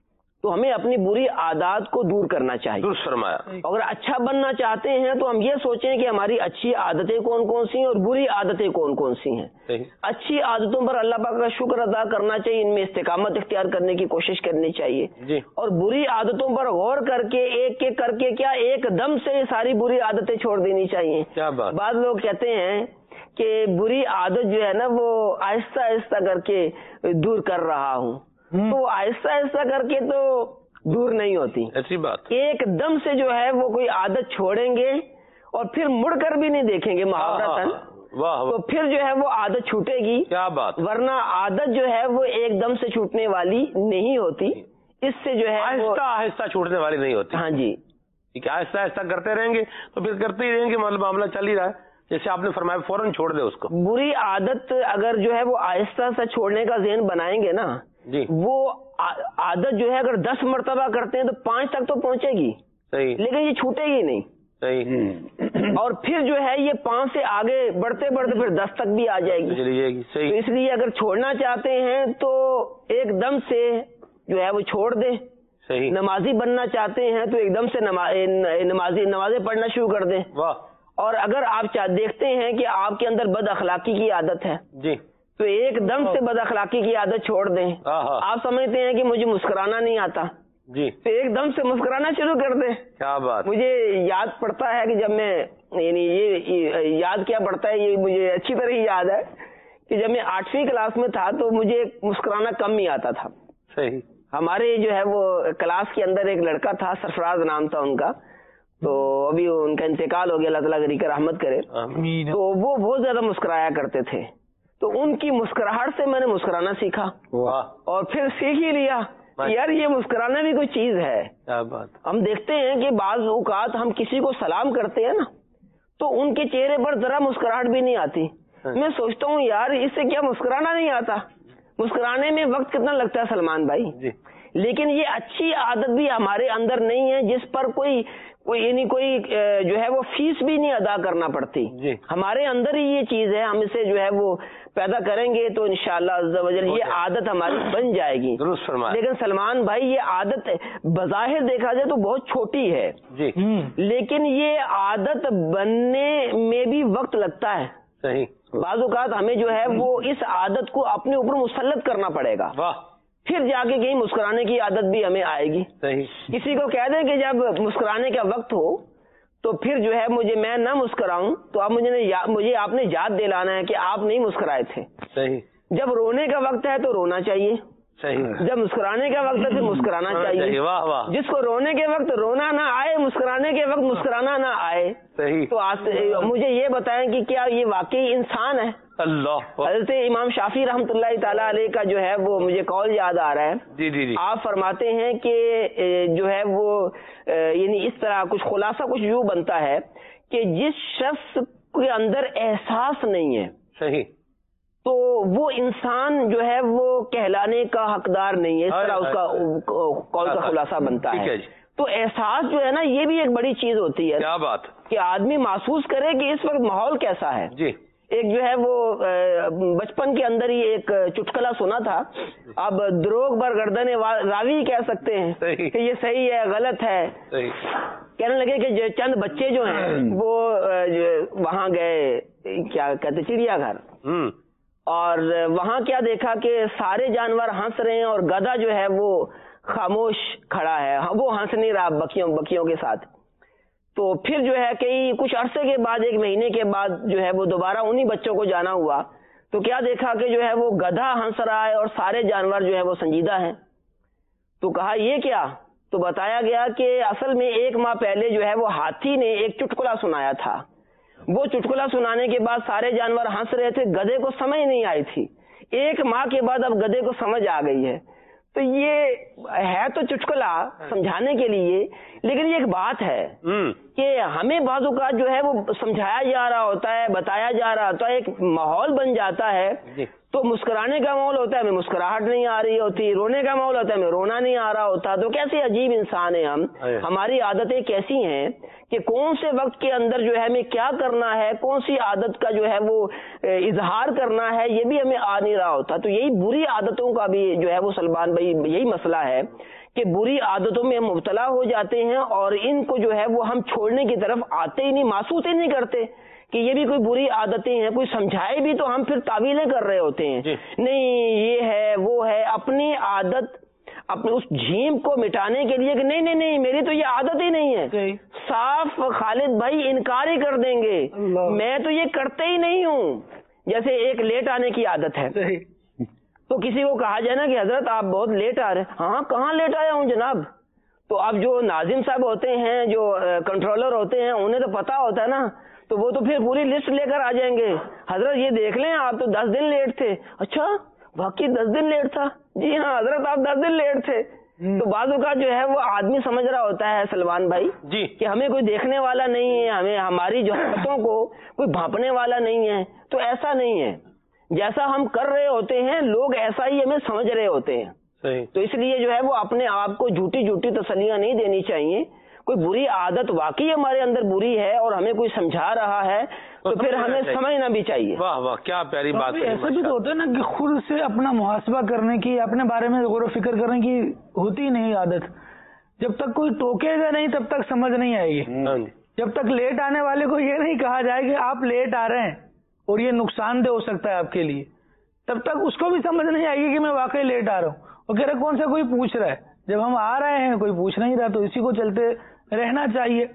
تو ہمیں اپنی بری عادات کو دور کرنا چاہیے. درست فرمایا. اگر اچھا بننا چاہتے ہیں تو ہم یہ سوچیں کہ ہماری اچھی عادتیں کون کون سی ہیں اور بری عادتیں کون کون سی ہیں. اچھی عادتوں پر اللہ پاک کا شکر ادا کرنا چاہیے، ان میں استقامت اختیار کرنے کی کوشش کرنی چاہیے جی. اور بری عادتوں پر غور کر کے ایک ایک کر کے کیا ایک دم سے ساری بری عادتیں چھوڑ دینی چاہیے. کیا بات. بعض لوگ کہتے ہیں کہ بری عادت جو ہے نا وہ آہستہ آہستہ کر کے دور کر رہا ہوں. تو آہستہ آہستہ کر کے تو دور نہیں ہوتی ایسی بات. ایک دم سے جو ہے وہ کوئی عادت چھوڑیں گے اور پھر مڑ کر بھی نہیں دیکھیں گے محاورتاً، تو پھر جو ہے وہ عادت چھوٹے گی. کیا بات. ورنہ عادت جو ہے وہ ایک دم سے چھوٹنے والی نہیں ہوتی، اس سے جو ہے آہستہ آہستہ چھوٹنے والی نہیں ہوتی. ہاں جی. ٹھیک ہے. آہستہ آہستہ کرتے رہیں گے تو پھر کرتے ہی رہیں گے، مطلب معاملہ چل ہی رہا ہے. جیسے آپ نے فرمایا فوراً چھوڑ دے اس کو. بری عادت اگر جو ہے وہ آہستہ سے چھوڑنے کا ذہن بنائیں گے نا جی، وہ عادت جو ہے اگر دس مرتبہ کرتے ہیں تو پانچ تک تو پہنچے گی. صحیح. لیکن یہ چھوٹے گی نہیں. صحیح. اور پھر جو ہے یہ پانچ سے آگے بڑھتے بڑھتے پھر دس تک بھی آ جائے گی. تو اس لیے اگر چھوڑنا چاہتے ہیں تو ایک دم سے جو ہے وہ چھوڑ دیں. صحیح. نمازی بننا چاہتے ہیں تو ایک دم سے نمازی نمازیں پڑھنا شروع کر دیں. واہ. اور اگر آپ دیکھتے ہیں کہ آپ کے اندر بد اخلاقی کی عادت ہے جی تو ایک دم سے بد اخلاقی کی عادت چھوڑ دیں. آپ سمجھتے ہیں کہ مجھے مسکرانا نہیں آتا جی تو ایک دم سے مسکرانا شروع کر دیں. کیا بات. مجھے یاد پڑتا ہے کہ جب میں یعنی یہ یاد کیا پڑتا ہے یہ مجھے اچھی طرح یاد ہے کہ جب میں آٹھویں کلاس میں تھا تو مجھے مسکرانا کم ہی آتا تھا. صحیح. ہمارے جو ہے وہ کلاس کے اندر ایک لڑکا تھا، سرفراز نام تھا ان کا، تو ابھی ان کا انتقال ہو گیا، اللہ تعالیٰ غریق رحمت کرے. تو وہ بہت زیادہ مسکرایا کرتے تھے، تو ان کی مسکراہٹ سے میں نے مسکرانا سیکھا اور پھر سیکھ ہی لیا یار یہ مسکرانا بھی کوئی چیز ہے. کیا بات. ہم دیکھتے ہیں کہ بعض اوقات ہم کسی کو سلام کرتے ہیں نا تو ان کے چہرے پر ذرا مسکراہٹ بھی نہیں آتی. میں سوچتا ہوں یار اس سے کیا مسکرانا نہیں آتا؟ مسکرانے میں وقت کتنا لگتا ہے سلمان بھائی. جی. لیکن یہ اچھی عادت بھی ہمارے اندر نہیں ہے جس پر کوئی کوئی یعنی کوئی جو ہے وہ فیس بھی نہیں ادا کرنا پڑتی. جی. ہمارے اندر ہی یہ چیز ہے، ہم اسے جو ہے وہ پیدا کریں گے تو انشاءاللہ عز و جل یہ عادت ہماری بن جائے گی. درست فرمایا. لیکن سلمان بھائی یہ عادت بظاہر دیکھا جائے تو بہت چھوٹی ہے جی لیکن یہ عادت بننے میں بھی وقت لگتا ہے. صحیح. بعض اوقات ہمیں جو ہے وہ اس عادت کو اپنے اوپر مسلط کرنا پڑے گا. واہ. پھر جا کے کہیں مسکرانے کی عادت بھی ہمیں آئے گی. صحیح. کسی کو کہہ دیں کہ جب مسکرانے کا وقت ہو تو پھر جو ہے مجھے میں نہ مسکراؤں تو آپ مجھے مجھے آپ نے یاد دلانا ہے کہ آپ نہیں مسکرائے تھے. صحیح. جب رونے کا وقت ہے تو رونا چاہیے. صحیح. جب مسکرانے کا وقت ہے تو مسکرانا چاہیے. واہ واہ. جس کو رونے کے وقت رونا نہ آئے، مسکرانے کے وقت مسکرانا نہ آئے. صحیح. تو مجھے یہ بتائیں کہ کیا یہ واقعی انسان ہے؟ اللہ. حضرت امام شافعی رحمۃ اللہ تعالیٰ علیہ کا جو ہے وہ مجھے قول یاد آ رہا ہے. جی جی جی. آپ فرماتے ہیں کہ جو ہے وہ یعنی اس طرح کچھ خلاصہ کچھ یوں بنتا ہے کہ جس شخص کے اندر احساس نہیں ہے صحیح تو وہ انسان جو ہے وہ کہلانے کا حقدار نہیں ہے. اس طرح اس کا قول کا خلاصہ بنتا ہے. تو احساس جو ہے نا یہ بھی ایک بڑی چیز ہوتی ہے. کیا بات. کہ آدمی محسوس کرے کہ اس وقت ماحول کیسا ہے. جی. ایک جو ہے وہ بچپن کے اندر ہی ایک چٹکلا سنا تھا، اب دروغ بر گردن راوی کہہ سکتے ہیں کہ یہ صحیح ہے غلط ہے. کہنے لگے کہ چند بچے جو ہیں وہ وہاں گئے کیا کہتے چڑیا گھر، اور وہاں کیا دیکھا کہ سارے جانور ہنس رہے ہیں اور گدھا جو ہے وہ خاموش کھڑا ہے، وہ ہنس نہیں رہا بکیوں بکیوں کے ساتھ. تو پھر جو ہے کئی کچھ عرصے کے بعد ایک مہینے کے بعد جو ہے وہ دوبارہ انہی بچوں کو جانا ہوا تو کیا دیکھا کہ جو ہے وہ گدھا ہنس رہا ہے اور سارے جانور جو ہے وہ سنجیدہ ہیں. تو کہا یہ کیا؟ تو بتایا گیا کہ اصل میں ایک ماہ پہلے جو ہے وہ ہاتھی نے ایک چٹکلا سنایا تھا. وہ چٹکلا سنانے کے بعد سارے جانور ہنس رہے تھے، گدھے کو سمجھ نہیں آئی تھی. ایک ماہ کے بعد اب گدھے کو سمجھ آ گئی ہے. تو یہ ہے تو چٹکلا سمجھانے کے لیے، لیکن یہ ایک بات ہے کہ ہمیں بعض اوقات جو ہے وہ سمجھایا جا رہا ہوتا ہے، بتایا جا رہا ہوتا ہے، ایک ماحول بن جاتا ہے. تو مسکرانے کا ماحول ہوتا ہے، ہمیں مسکراہٹ نہیں آ رہی ہوتی، رونے کا ماحول ہوتا ہے، ہمیں رونا نہیں آ رہا ہوتا. تو کیسے عجیب انسان ہیں ہم. ہماری عادتیں کیسی ہیں کہ کون سے وقت کے اندر جو ہے ہمیں کیا کرنا ہے، کون سی عادت کا جو ہے وہ اظہار کرنا ہے، یہ بھی ہمیں آ نہیں رہا ہوتا. تو یہی بری عادتوں کا بھی جو ہے وہ سلمان بھائی یہی مسئلہ ہے کہ بری عادتوں میں ہم مبتلا ہو جاتے ہیں اور ان کو جو ہے وہ ہم چھوڑنے کی طرف آتے ہی نہیں، محسوس ہی نہیں کرتے کہ یہ بھی کوئی بری عادتیں ہیں. کوئی سمجھائے بھی تو ہم پھر تعویلیں کر رہے ہوتے ہیں. جی. نہیں یہ ہے وہ ہے، اپنی عادت اپنے اس جھیم کو مٹانے کے لیے کہ نہیں نہیں نہیں میری تو یہ عادت ہی نہیں ہے. صاف خالد بھائی انکار ہی کر دیں گے میں تو یہ کرتے ہی نہیں ہوں. جیسے ایک لیٹ آنے کی عادت ہے تو کسی کو کہا جائے نا کہ حضرت آپ بہت لیٹ آ رہے ہیں، ہاں کہاں لیٹ آیا ہوں جناب. تو اب جو ناظم صاحب ہوتے ہیں، جو کنٹرولر ہوتے ہیں، انہیں تو پتا ہوتا ہے نا، تو وہ تو پھر پوری لسٹ لے کر آ جائیں گے. حضرت یہ دیکھ لیں آپ تو دس دن لیٹ تھے. اچھا واقعی دس دن لیٹ تھا؟ جی ہاں حضرت آپ دس دن لیٹ تھے. تو بعض اوقات جو ہے وہ آدمی سمجھ رہا ہوتا ہے سلمان بھائی جی کہ ہمیں کوئی دیکھنے والا نہیں ہے، ہمیں ہماری جو حرکتوں کو کوئی بھانپنے والا نہیں ہے. تو ایسا نہیں ہے، جیسا ہم کر رہے ہوتے ہیں لوگ ایسا ہی ہمیں سمجھ رہے ہوتے ہیں. تو اس لیے جو ہے وہ اپنے آپ کو جھوٹی جھوٹی تسلیاں نہیں دینی چاہیے. کوئی بری عادت واقعی ہمارے اندر بری ہے اور ہمیں کوئی سمجھا رہا ہے تو پھر ہمیں سمجھنا بھی چاہیے. واہ واہ کیا پیاری بات. ایسا بھی تو ہوتا ہے نا کہ خود سے اپنا محاسبہ کرنے کی، اپنے بارے میں غور و فکر کرنے کی ہوتی نہیں عادت. جب تک کوئی ٹوکے گا نہیں تب تک سمجھ نہیں آئے گی. جب تک لیٹ آنے والے کو یہ نہیں کہا جائے کہ آپ لیٹ آ رہے ہیں اور یہ نقصان دہ ہو سکتا ہے آپ کے لیے، تب تک اس کو بھی سمجھ نہیں آئے گی کہ میں واقعی لیٹ آ رہا ہوں. وہ کہہ رہے کون سا کوئی پوچھ رہا ہے، جب ہم آ رہے ہیں کوئی پوچھ نہیں رہا تو اسی کو چلتے رہنا چاہیے.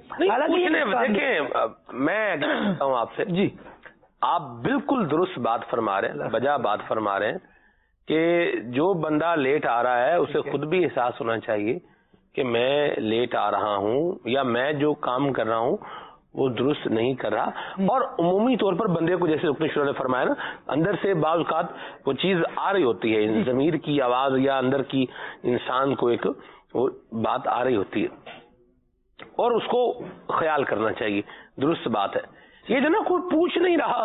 دیکھیں میں کہتا ہوں آپ سے، جی آپ بالکل درست بات فرما رہے ہیں، بجا بات فرما رہے ہیں کہ جو بندہ لیٹ آ رہا ہے اسے خود بھی احساس ہونا چاہیے کہ میں لیٹ آ رہا ہوں یا میں جو کام کر رہا ہوں وہ درست نہیں کر رہا. اور عمومی طور پر بندے کو جیسے رکن شروع نے فرمایا نا، اندر سے بعض اوقات وہ چیز آ رہی ہوتی ہے، ضمیر کی آواز یا اندر کی انسان کو ایک وہ بات آ رہی ہوتی ہے اور اس کو خیال کرنا چاہیے. درست بات ہے. یہ جو نا کوئی پوچھ نہیں رہا،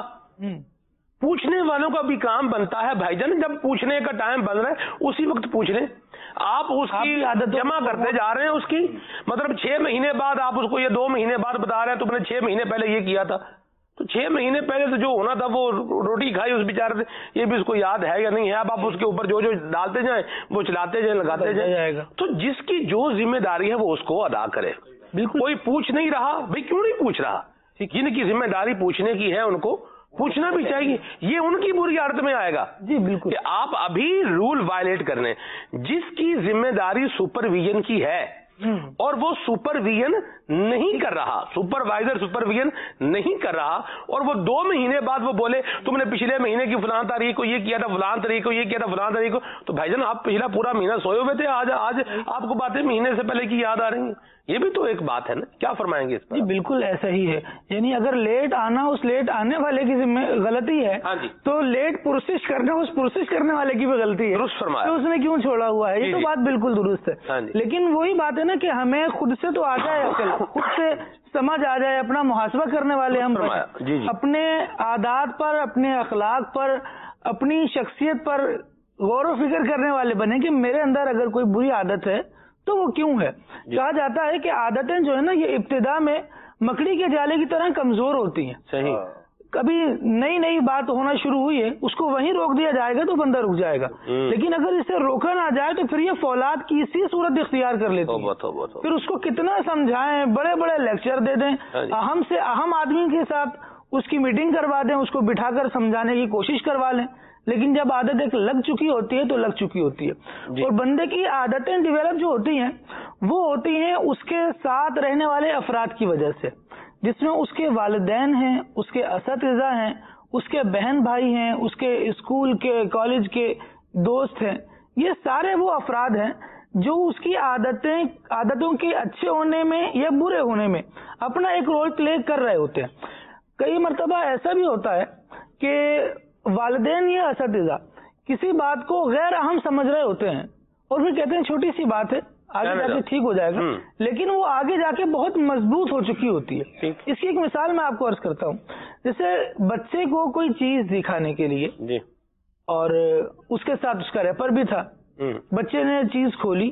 پوچھنے والوں کا بھی کام بنتا ہے بھائی جان، جب پوچھنے کا ٹائم بن رہا ہے اسی وقت پوچھ لیں. آپ اس کی عادت جمع کرتے جا رہے ہیں، اس کی مطلب چھ مہینے بعد آپ اس کو یہ دو مہینے بعد بتا رہے ہیں تم نے چھ مہینے پہلے یہ کیا تھا، تو چھ مہینے پہلے تو جو ہونا تھا وہ روٹی کھائی اس بیچارے سے، یہ بھی اس کو یاد ہے یا نہیں ہے. اب آپ اس کے اوپر جو جو ڈالتے جائیں وہ چلاتے جائیں لگاتے جائیں. تو جس کی جو ذمہ داری ہے وہ اس کو ادا کرے. بالکل کوئی پوچھ نہیں رہا، بھائی کیوں نہیں پوچھ رہا؟ جن کی ذمہ داری پوچھنے کی ہے ان کو پوچھنا بھی چاہیے. یہ ان کی بری عادت میں آئے گا. جی بالکل کہ آپ ابھی رول وائلیٹ کرنے. جس کی ذمہ داری سپرویژن کی ہے اور وہ سپرویژن نہیں کر رہا، سپروائزر سپرویژن نہیں کر رہا، اور وہ دو مہینے بعد وہ بولے تم نے پچھلے مہینے کی فلاں تاریخ کو یہ کیا تھا، فلاں تاریخ کو یہ کیا تھا، فلاں تاریخ کو، تو بھائی جان آپ پچھلا پورا مہینہ سوئے ہوئے تھے، آج آج آپ کو باتیں مہینے سے پہلے کی یاد آ رہی ہیں. یہ بھی تو ایک بات ہے نا. کیا فرمائیں گے اس پر؟ جی بالکل ایسا ہی ہے. یعنی اگر لیٹ آنا اس لیٹ آنے والے کی ذمہ غلطی ہے تو لیٹ پرسش کرنا اس پرسش کرنے والے کی بھی غلطی ہے. درست فرمایا. اس نے کیوں چھوڑا ہوا ہے، یہ تو بات بالکل درست ہے. لیکن وہی بات ہے نا کہ ہمیں خود سے تو آ جائے عقل، خود سے سمجھ آ جائے، اپنا محاسبہ کرنے والے ہم اپنے عادات پر، اپنے اخلاق پر، اپنی شخصیت پر غور و فکر کرنے والے بنے کہ میرے اندر اگر کوئی بری عادت ہے تو وہ کیوں ہے. کہا جاتا ہے کہ عادتیں جو ہے نا یہ ابتدا میں مکڑی کے جالے کی طرح کمزور ہوتی ہیں. صحیح. کبھی نئی نئی بات ہونا شروع ہوئی ہے، اس کو وہیں روک دیا جائے گا تو بندہ رک جائے گا. لیکن اگر اسے روکا نہ جائے تو پھر یہ فولاد کی اسی صورت اختیار کر لیتی ہے. پھر اس کو کتنا سمجھائیں، بڑے بڑے لیکچر دے دیں، اہم سے اہم آدمی کے ساتھ اس کی میٹنگ کروا دیں، اس کو بٹھا کر سمجھانے کی کوشش کروا لیں، لیکن جب عادت ایک لگ چکی ہوتی ہے تو لگ چکی ہوتی ہے. اور بندے کی عادتیں ڈیولپ جو ہوتی ہیں وہ ہوتی ہیں اس کے ساتھ رہنے والے افراد کی وجہ سے، جس میں اس کے والدین ہیں، اس کے اساتذہ ہیں، اس کے بہن بھائی ہیں، اس کے اسکول کے کالج کے دوست ہیں. یہ سارے وہ افراد ہیں جو اس کی عادتیں عادتوں کے اچھے ہونے میں یا برے ہونے میں اپنا ایک رول پلے کر رہے ہوتے ہیں. کئی مرتبہ ایسا بھی ہوتا ہے کہ والدین یا اساتذہ کسی بات کو غیر اہم سمجھ رہے ہوتے ہیں اور پھر کہتے ہیں چھوٹی سی بات ہے، آگے جا کے ٹھیک ہو جائے گا، لیکن وہ آگے جا کے بہت مضبوط ہو چکی ہوتی ہے. اس کی ایک مثال میں آپ کو عرض کرتا ہوں. جیسے بچے کو کوئی چیز دکھانے کے لیے اور اس کے ساتھ اس کا ریپر بھی تھا، بچے نے چیز کھولی،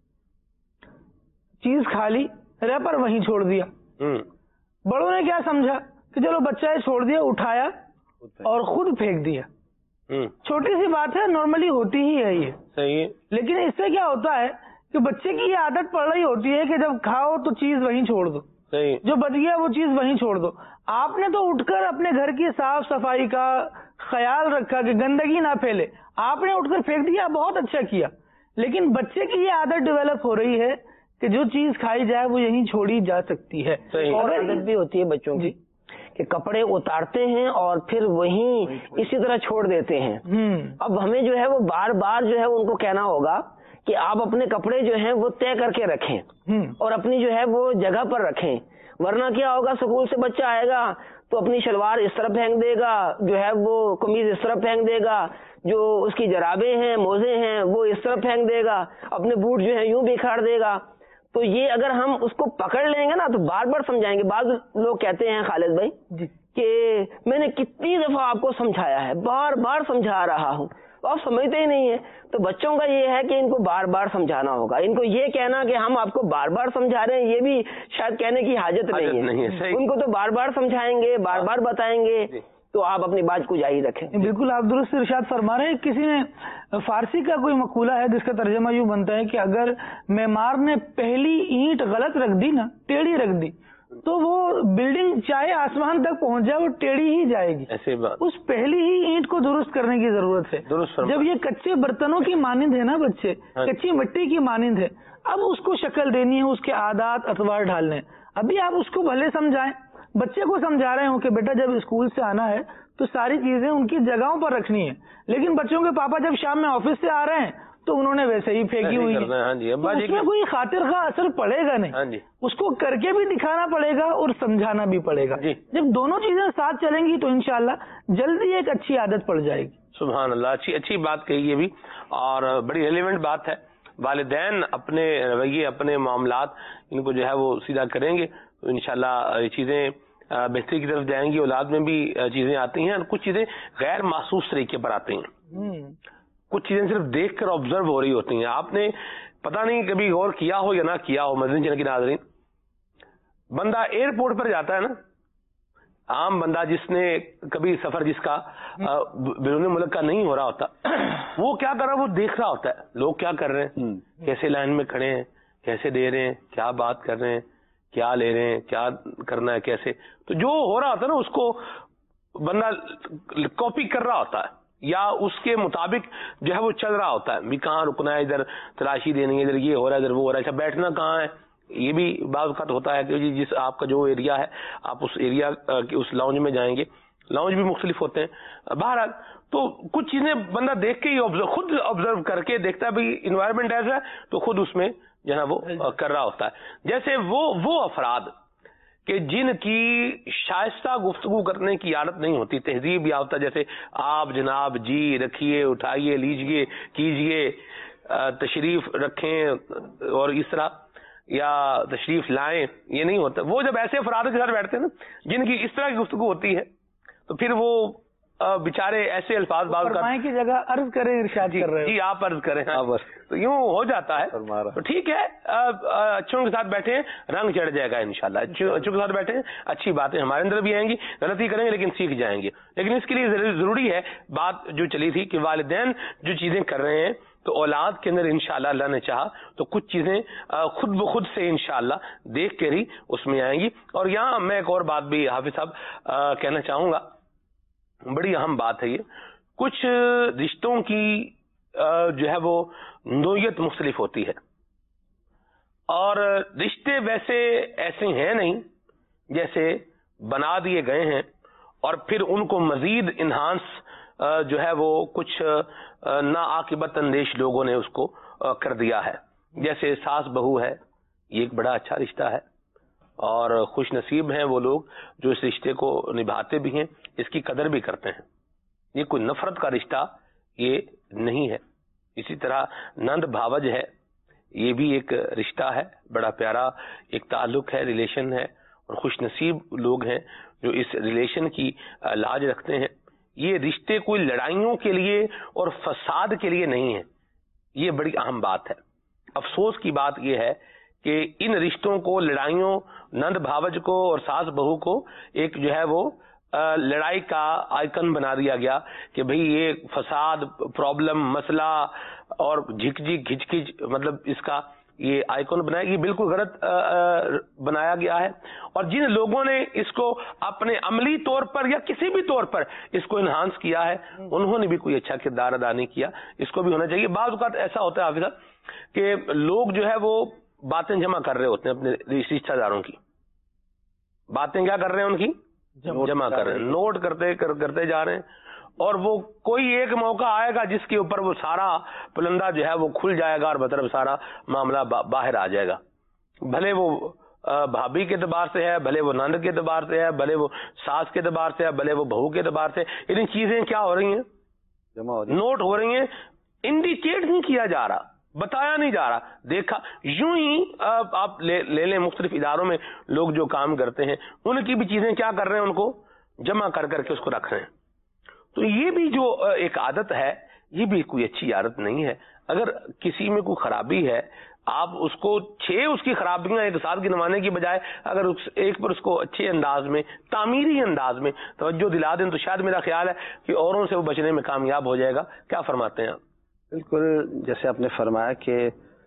چیز کھا لی، ریپر وہیں چھوڑ دیا. بڑوں نے کیا سمجھا کہ چلو بچہ چھوڑ دیا، اٹھایا اور خود پھینک دیا. چھوٹی سی بات ہے، نارملی ہوتی ہی ہے یہ. صحیح. لیکن اس سے کیا ہوتا ہے کہ بچے کی یہ عادت پڑ رہی ہوتی ہے کہ جب کھاؤ تو چیز وہیں چھوڑ دو، جو بچ گیا وہ چیز وہیں چھوڑ دو. آپ نے تو اٹھ کر اپنے گھر کی صاف صفائی کا خیال رکھا کہ گندگی نہ پھیلے، آپ نے اٹھ کر پھینک دیا، بہت اچھا کیا. لیکن بچے کی یہ عادت ڈیولپ ہو رہی ہے کہ جو چیز کھائی جائے وہ یہیں چھوڑی جا سکتی ہے. اور عادت بھی ہوتی ہے بچوں کی کہ کپڑے اتارتے ہیں اور پھر وہیں اسی طرح چھوڑ دیتے ہیں. اب ہمیں جو ہے وہ بار بار جو ہے ان کو کہنا ہوگا کہ آپ اپنے کپڑے جو ہیں وہ طے کر کے رکھیں اور اپنی جو ہے وہ جگہ پر رکھیں، ورنہ کیا ہوگا، اسکول سے بچہ آئے گا تو اپنی شلوار اس طرح پھینک دے گا، جو ہے وہ قمیض اس طرح پھینک دے گا، جو اس کی جرابیں ہیں موزے ہیں وہ اس طرح پھینک دے گا، اپنے بوٹ جو ہیں یوں بکھاڑ دے گا. تو یہ اگر ہم اس کو پکڑ لیں گے نا تو بار بار سمجھائیں گے. بعض لوگ کہتے ہیں خالد بھائی کہ میں نے کتنی دفعہ آپ کو سمجھایا ہے، بار بار سمجھا رہا ہوں، تو آپ سمجھتے ہی نہیں ہیں. تو بچوں کا یہ ہے کہ ان کو بار بار سمجھانا ہوگا. ان کو یہ کہنا کہ ہم آپ کو بار بار سمجھا رہے ہیں یہ بھی شاید کہنے کی حاجت نہیں ہے. ان کو تو بار بار سمجھائیں گے, بار بار بتائیں گے, تو آپ اپنی بات کو جاری رکھیں. بالکل آپ درست ارشاد فرما رہے ہیں. کسی نے فارسی کا کوئی مقولہ ہے جس کا ترجمہ یوں بنتا ہے کہ اگر معمار نے پہلی اینٹ غلط رکھ دی نا, ٹیڑھی رکھ دی, تو وہ بلڈنگ چاہے آسمان تک پہنچ جائے وہ ٹیڑھی ہی جائے گی. ایسے بات اس پہلی ہی اینٹ کو درست کرنے کی ضرورت ہے. جب یہ کچے برتنوں کی مانند ہے نا بچے, کچی مٹی کی مانند ہے, اب اس کو شکل دینی ہے, اس کے عادات اطوار ڈھالنے ہیں. ابھی آپ اس کو بھلے سمجھائیں, بچے کو سمجھا رہے ہوں کہ بیٹا جب اسکول سے آنا ہے تو ساری چیزیں ان کی جگہوں پر رکھنی ہے, لیکن بچوں کے پاپا جب شام میں آفس سے آ رہے ہیں تو انہوں نے ویسے ہی پھینکی ہوئی ہے. تو اس میں کوئی خاطر خواہ اثر پڑے گا نہیں, اس کو کر کے بھی دکھانا پڑے گا اور سمجھانا بھی پڑے گا. جب دونوں چیزیں ساتھ چلیں گی تو انشاءاللہ جلدی ایک اچھی عادت پڑ جائے گی. سبحان اللہ, اچھی اچھی بات کہی ہے بھی, اور بڑی ریلیونٹ بات ہے. والدین اپنے رویے, اپنے معاملات ان کو جو ہے وہ سیدھا کریں گے تو انشاءاللہ یہ چیزیں بہتری کی طرف جائیں گی. اولاد میں بھی چیزیں آتی ہیں اور کچھ چیزیں غیر محسوس طریقے پر آتی ہیں, کچھ چیزیں صرف دیکھ کر آبزرو ہو رہی ہوتی ہیں. آپ نے پتہ نہیں کبھی غور کیا ہو یا نہ کیا ہو, مدنی چینل کے ناظرین, بندہ ایئرپورٹ پر جاتا ہے نا, عام بندہ جس نے کبھی سفر جس کا بیرون ملک کا نہیں ہو رہا ہوتا, وہ کیا کر رہا ہے, وہ دیکھ رہا ہوتا ہے لوگ کیا کر رہے ہیں, کیسے لائن میں کھڑے ہیں, کیسے دے رہے ہیں, کیا بات کر رہے ہیں, کیا لے رہے ہیں, کیا کرنا ہے, کیسے. تو جو ہو رہا ہوتا ہے نا اس کو بندہ کاپی کر رہا ہوتا ہے یا اس کے مطابق جو ہے وہ چل رہا ہوتا ہے. بھی کہاں رکنا ہے, ادھر تلاشی دینی ہے, ادھر یہ ہو رہا ہے, ادھر وہ ہو رہا ہے, اچھا بیٹھنا کہاں ہے. یہ بھی بعض اوقات ہوتا ہے کہ جی جس آپ کا جو ایریا ہے آپ اس ایریا کی اس لاؤنج میں جائیں گے, لاؤنج بھی مختلف ہوتے ہیں. بہرحال تو کچھ چیزیں بندہ دیکھ کے ہی خود آبزرو کر کے دیکھتا ہے بھائی انوائرمنٹ ایسا ہے تو خود اس میں جو ہے نا وہ کر رہا ہوتا ہے. جیسے وہ وہ افراد کہ جن کی شائستہ گفتگو کرنے کی عادت نہیں ہوتی, تہذیب یافتہ, جیسے آپ جناب, جی رکھیے, اٹھائیے, لیجئے, کیجئے, تشریف رکھیں اور اس طرح, یا تشریف لائیں, یہ نہیں ہوتا. وہ جب ایسے افراد کے ساتھ بیٹھتے ہیں نا جن کی اس طرح کی گفتگو ہوتی ہے تو پھر وہ بیچارے ایسے الفاظ بعض کی جگہ عرض کریں, ارشاد کر رہے ہیں. جی آپ عرض کریں, تو یوں ہو جاتا ہے. تو ٹھیک ہے, اچھوں کے ساتھ بیٹھے ہیں, رنگ چڑھ جائے گا انشاءاللہ. اچھوں کے ساتھ بیٹھے ہیں, اچھی باتیں ہمارے اندر بھی آئیں گی, غلطی کریں گے لیکن سیکھ جائیں گے. لیکن اس کے لیے ضروری ہے بات جو چلی تھی کہ والدین جو چیزیں کر رہے ہیں تو اولاد کے اندر انشاءاللہ اللہ نے چاہا تو کچھ چیزیں خود بخود سے انشاءاللہ دیکھ کر ہی اس میں آئیں گی. اور یہاں میں ایک اور بات بھی حافظ صاحب کہنا چاہوں گا, بڑی اہم بات ہے یہ. کچھ رشتوں کی جو ہے وہ نوعیت مختلف ہوتی ہے, اور رشتے ویسے ایسے ہیں نہیں جیسے بنا دیے گئے ہیں اور پھر ان کو مزید انہانس جو ہے وہ کچھ ناعاقبت اندیش لوگوں نے اس کو کر دیا ہے. جیسے ساس بہو ہے, یہ ایک بڑا اچھا رشتہ ہے اور خوش نصیب ہیں وہ لوگ جو اس رشتے کو نبھاتے بھی ہیں, اس کی قدر بھی کرتے ہیں. یہ کوئی نفرت کا رشتہ یہ نہیں ہے. اسی طرح نند بھاوج ہے, یہ بھی ایک رشتہ ہے, بڑا پیارا ایک تعلق ہے, ریلیشن ہے, اور خوش نصیب لوگ ہیں جو اس ریلیشن کی لاج رکھتے ہیں. یہ رشتے کوئی لڑائیوں کے لیے اور فساد کے لیے نہیں ہے, یہ بڑی اہم بات ہے. افسوس کی بات یہ ہے کہ ان رشتوں کو, لڑائیوں, نند بھاوج کو اور ساس بہو کو ایک جو ہے وہ لڑائی کا آئیکن بنا دیا گیا کہ بھئی یہ فساد, پرابلم, مسئلہ اور جھک جھک گھچ گھچ, مطلب اس کا یہ آئیکن بنایا. یہ بالکل غلط بنایا گیا ہے, اور جن لوگوں نے اس کو اپنے عملی طور پر یا کسی بھی طور پر اس کو انہانس کیا ہے انہوں نے بھی کوئی اچھا کردار ادا نہیں کیا. اس کو بھی ہونا چاہیے. بعض اوقات ایسا ہوتا ہے حافظ صاحب کہ لوگ جو ہے وہ باتیں جمع کر رہے ہوتے ہیں, اپنے رشتہ داروں کی باتیں کیا کر رہے ہیں, ان کی جمع کر رہے ہیں, نوٹ کرتے کرتے جا رہے ہیں, اور وہ کوئی ایک موقع آئے گا جس کے اوپر وہ سارا پلندہ جو ہے وہ کھل جائے گا اور مطلب سارا معاملہ باہر آ جائے گا. بھلے وہ بھابھی کے اعتبار سے ہے, بھلے وہ نند کے اعتبار سے ہے, بھلے وہ ساس کے اعتبار سے ہے, بھلے وہ بہو کے اعتبار سے, اتنی چیزیں کیا ہو رہی ہیں, جمع ہو رہی ہیں, نوٹ ہو رہی ہیں. انڈیکیٹ نہیں کیا جا رہا, بتایا نہیں جا رہا, دیکھا یوں ہی. آپ لے لیں مختلف اداروں میں لوگ جو کام کرتے ہیں ان کی بھی چیزیں کیا کر رہے ہیں, ان کو جمع کر کر کے اس کو رکھ رہے ہیں. تو یہ بھی جو ایک عادت ہے یہ بھی کوئی اچھی عادت نہیں ہے. اگر کسی میں کوئی خرابی ہے آپ اس کو چھ اس کی خرابیاں ایک ساتھ گنوانے کی بجائے اگر اس ایک پر اس کو اچھے انداز میں تعمیری انداز میں توجہ دلا دیں تو شاید میرا خیال ہے کہ اوروں سے وہ بچنے میں کامیاب ہو جائے گا. کیا فرماتے ہیں آپ؟ بالکل جیسے آپ نے فرمایا کہ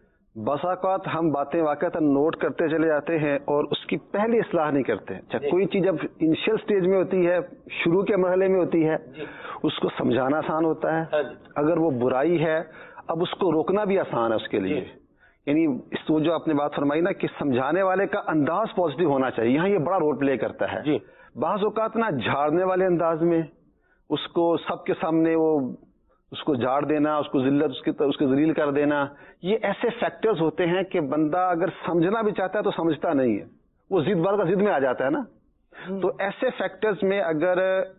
بسا اوقات ہم باتیں واقعتاً نوٹ کرتے چلے جاتے ہیں اور اس کی پہلی اصلاح نہیں کرتے. جب کوئی چیز جب انیشل سٹیج میں ہوتی ہے، شروع کے مرحلے میں ہوتی ہے، اس کو سمجھانا آسان ہوتا ہے. اگر وہ برائی ہے اب اس کو روکنا بھی آسان ہے اس کے لیے. یعنی اس وہ جو آپ نے بات فرمائی نا کہ سمجھانے والے کا انداز پازیٹیو ہونا چاہیے، یہاں یہ بڑا رول پلے کرتا ہے. بعض اوقات نا جھاڑنے والے انداز میں اس کو سب کے سامنے وہ اس کو جھاڑ دینا، اس کو ذلت اس کی اس کو ذلیل کر دینا، یہ ایسے فیکٹرز ہوتے ہیں کہ بندہ اگر سمجھنا بھی چاہتا ہے تو سمجھتا نہیں ہے، وہ ضد بار کا ضد میں آ جاتا ہے نا. تو ایسے فیکٹرز میں اگر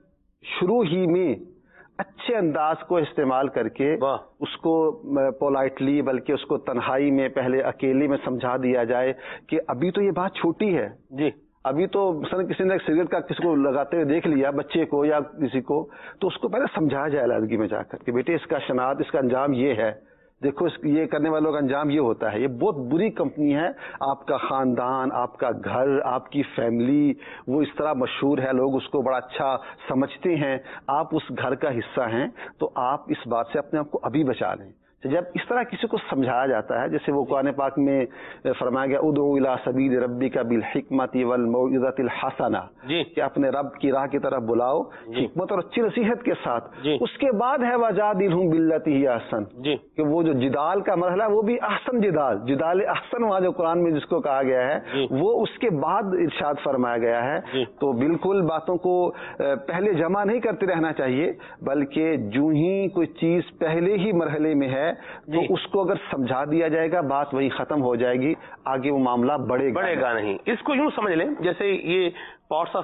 شروع ہی میں اچھے انداز کو استعمال کر کے اس کو پولائٹلی بلکہ اس کو تنہائی میں پہلے اکیلے میں سمجھا دیا جائے کہ ابھی تو یہ بات چھوٹی ہے. جی ابھی تو مثلا کسی نے سگریٹ کا کسی کو لگاتے ہوئے دیکھ لیا بچے کو یا کسی کو، تو اس کو پہلے سمجھایا جائے علیحدگی میں جا کر کہ بیٹے اس کا شناخت، اس کا انجام یہ ہے، دیکھو اس یہ کرنے والوں کا انجام یہ ہوتا ہے. یہ بہت بری کمپنی ہے. آپ کا خاندان، آپ کا گھر، آپ کی فیملی وہ اس طرح مشہور ہے، لوگ اس کو بڑا اچھا سمجھتے ہیں، آپ اس گھر کا حصہ ہیں، تو آپ اس بات سے اپنے آپ کو ابھی بچا لیں. جب اس طرح کسی کو سمجھایا جاتا ہے، جیسے وہ قرآن پاک میں فرمایا گیا ادعو الی سبیل ربک بالحکمت والموعظۃ الحسنہ، کہ اپنے رب کی راہ کی طرف بلاؤ حکمت اور اچھی نصیحت کے ساتھ. اس کے بعد ہے وجادلہم باللتی ہی احسن، کہ وہ جو جدال کا مرحلہ وہ بھی احسن جدال، جدال احسن وہاں جو قرآن میں جس کو کہا گیا ہے وہ اس کے بعد ارشاد فرمایا گیا ہے. تو بالکل باتوں کو پہلے جمع نہیں کرتے رہنا چاہیے، بلکہ جو ہی کوئی چیز پہلے ہی مرحلے میں ہے تو اس کو اگر سمجھا دیا جائے گا بات وہی ختم ہو جائے گی، آگے وہ معاملہ بڑھے گا بڑھے گا نہیں. اس کو یوں سمجھ لیں جیسے یہ پارٹس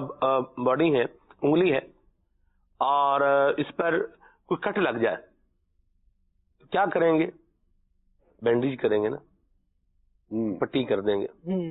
آف باڈی ہے، انگلی ہے، اور اس پر کوئی کٹ لگ جائے کیا کریں گے؟ بینڈیج کریں گے نا، پٹی کر دیں گے.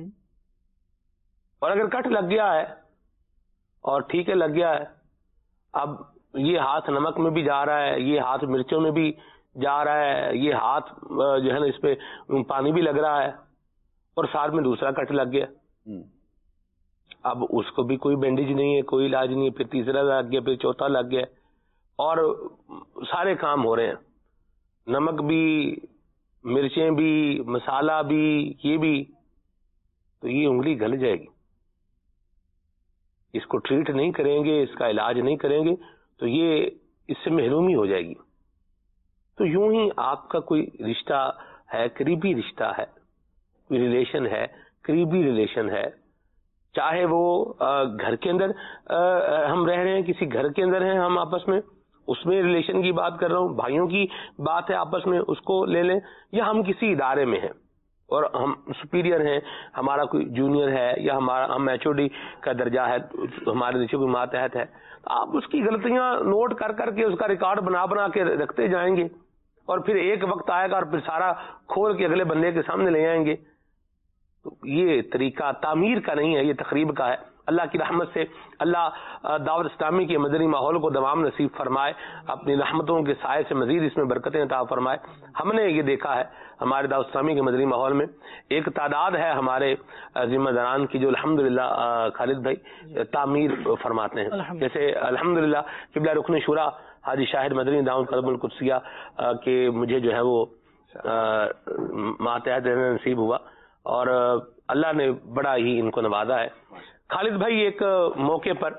اور اگر کٹ لگ گیا ہے اور ٹھیک ہے لگ گیا ہے، اب یہ ہاتھ نمک میں بھی جا رہا ہے، یہ ہاتھ مرچوں میں بھی جا رہا ہے، یہ ہاتھ جو ہے نا اس پہ پانی بھی لگ رہا ہے، اور ساتھ میں دوسرا کٹ لگ گیا. اب اس کو بھی کوئی بینڈیج نہیں ہے، کوئی علاج نہیں ہے، پھر تیسرا لگ گیا، پھر چوتھا لگ گیا، اور سارے کام ہو رہے ہیں، نمک بھی، مرچیں بھی، مسالہ بھی، یہ بھی. تو یہ انگلی گل جائے گی. اس کو ٹریٹ نہیں کریں گے، اس کا علاج نہیں کریں گے تو یہ اس سے محرومی ہو جائے گی. تو یوں ہی آپ کا کوئی رشتہ ہے، قریبی رشتہ ہے، کوئی ریلیشن ہے، قریبی ریلیشن ہے، چاہے وہ گھر کے اندر ہم رہ رہے ہیں، کسی گھر کے اندر ہیں ہم آپس میں، اس میں ریلیشن کی بات کر رہا ہوں، بھائیوں کی بات ہے آپس میں، اس کو لے لیں، یا ہم کسی ادارے میں ہیں اور ہم سپیریئر ہیں، ہمارا کوئی جونیئر ہے یا ہمارا ہم ایچ او ڈی کا درجہ ہے، ہمارے نیچے کوئی ماتحت ہے، آپ اس کی غلطیاں نوٹ کر کر کے اس کا ریکارڈ بنا بنا کے رکھتے جائیں گے، اور پھر ایک وقت آئے گا اور پھر سارا کھول کے اگلے بندے کے سامنے لے آئیں گے. تو یہ طریقہ تعمیر کا نہیں ہے، یہ تخریب کا ہے. اللہ کی رحمت سے اللہ دعوت اسلامی کے مدنی ماحول کو دوام نصیب فرمائے، اپنی رحمتوں کے سائے سے مزید اس میں برکتیں عطا فرمائے. ہم نے یہ دیکھا ہے ہمارے دعوت اسلامی کے مدنی ماحول میں ایک تعداد ہے ہمارے ذمہ داران کی جو الحمدللہ خالد بھائی تعمیر فرماتے ہیں. جیسے الحمدللہ قبلہ رکن شورا حاجی شاہد مدنی دعوت قدم القدسیہ کہ مجھے جو ہے وہ ماتحت نصیب ہوا، اور اللہ نے بڑا ہی ان کو نوازا ہے. خالد بھائی ایک موقع پر،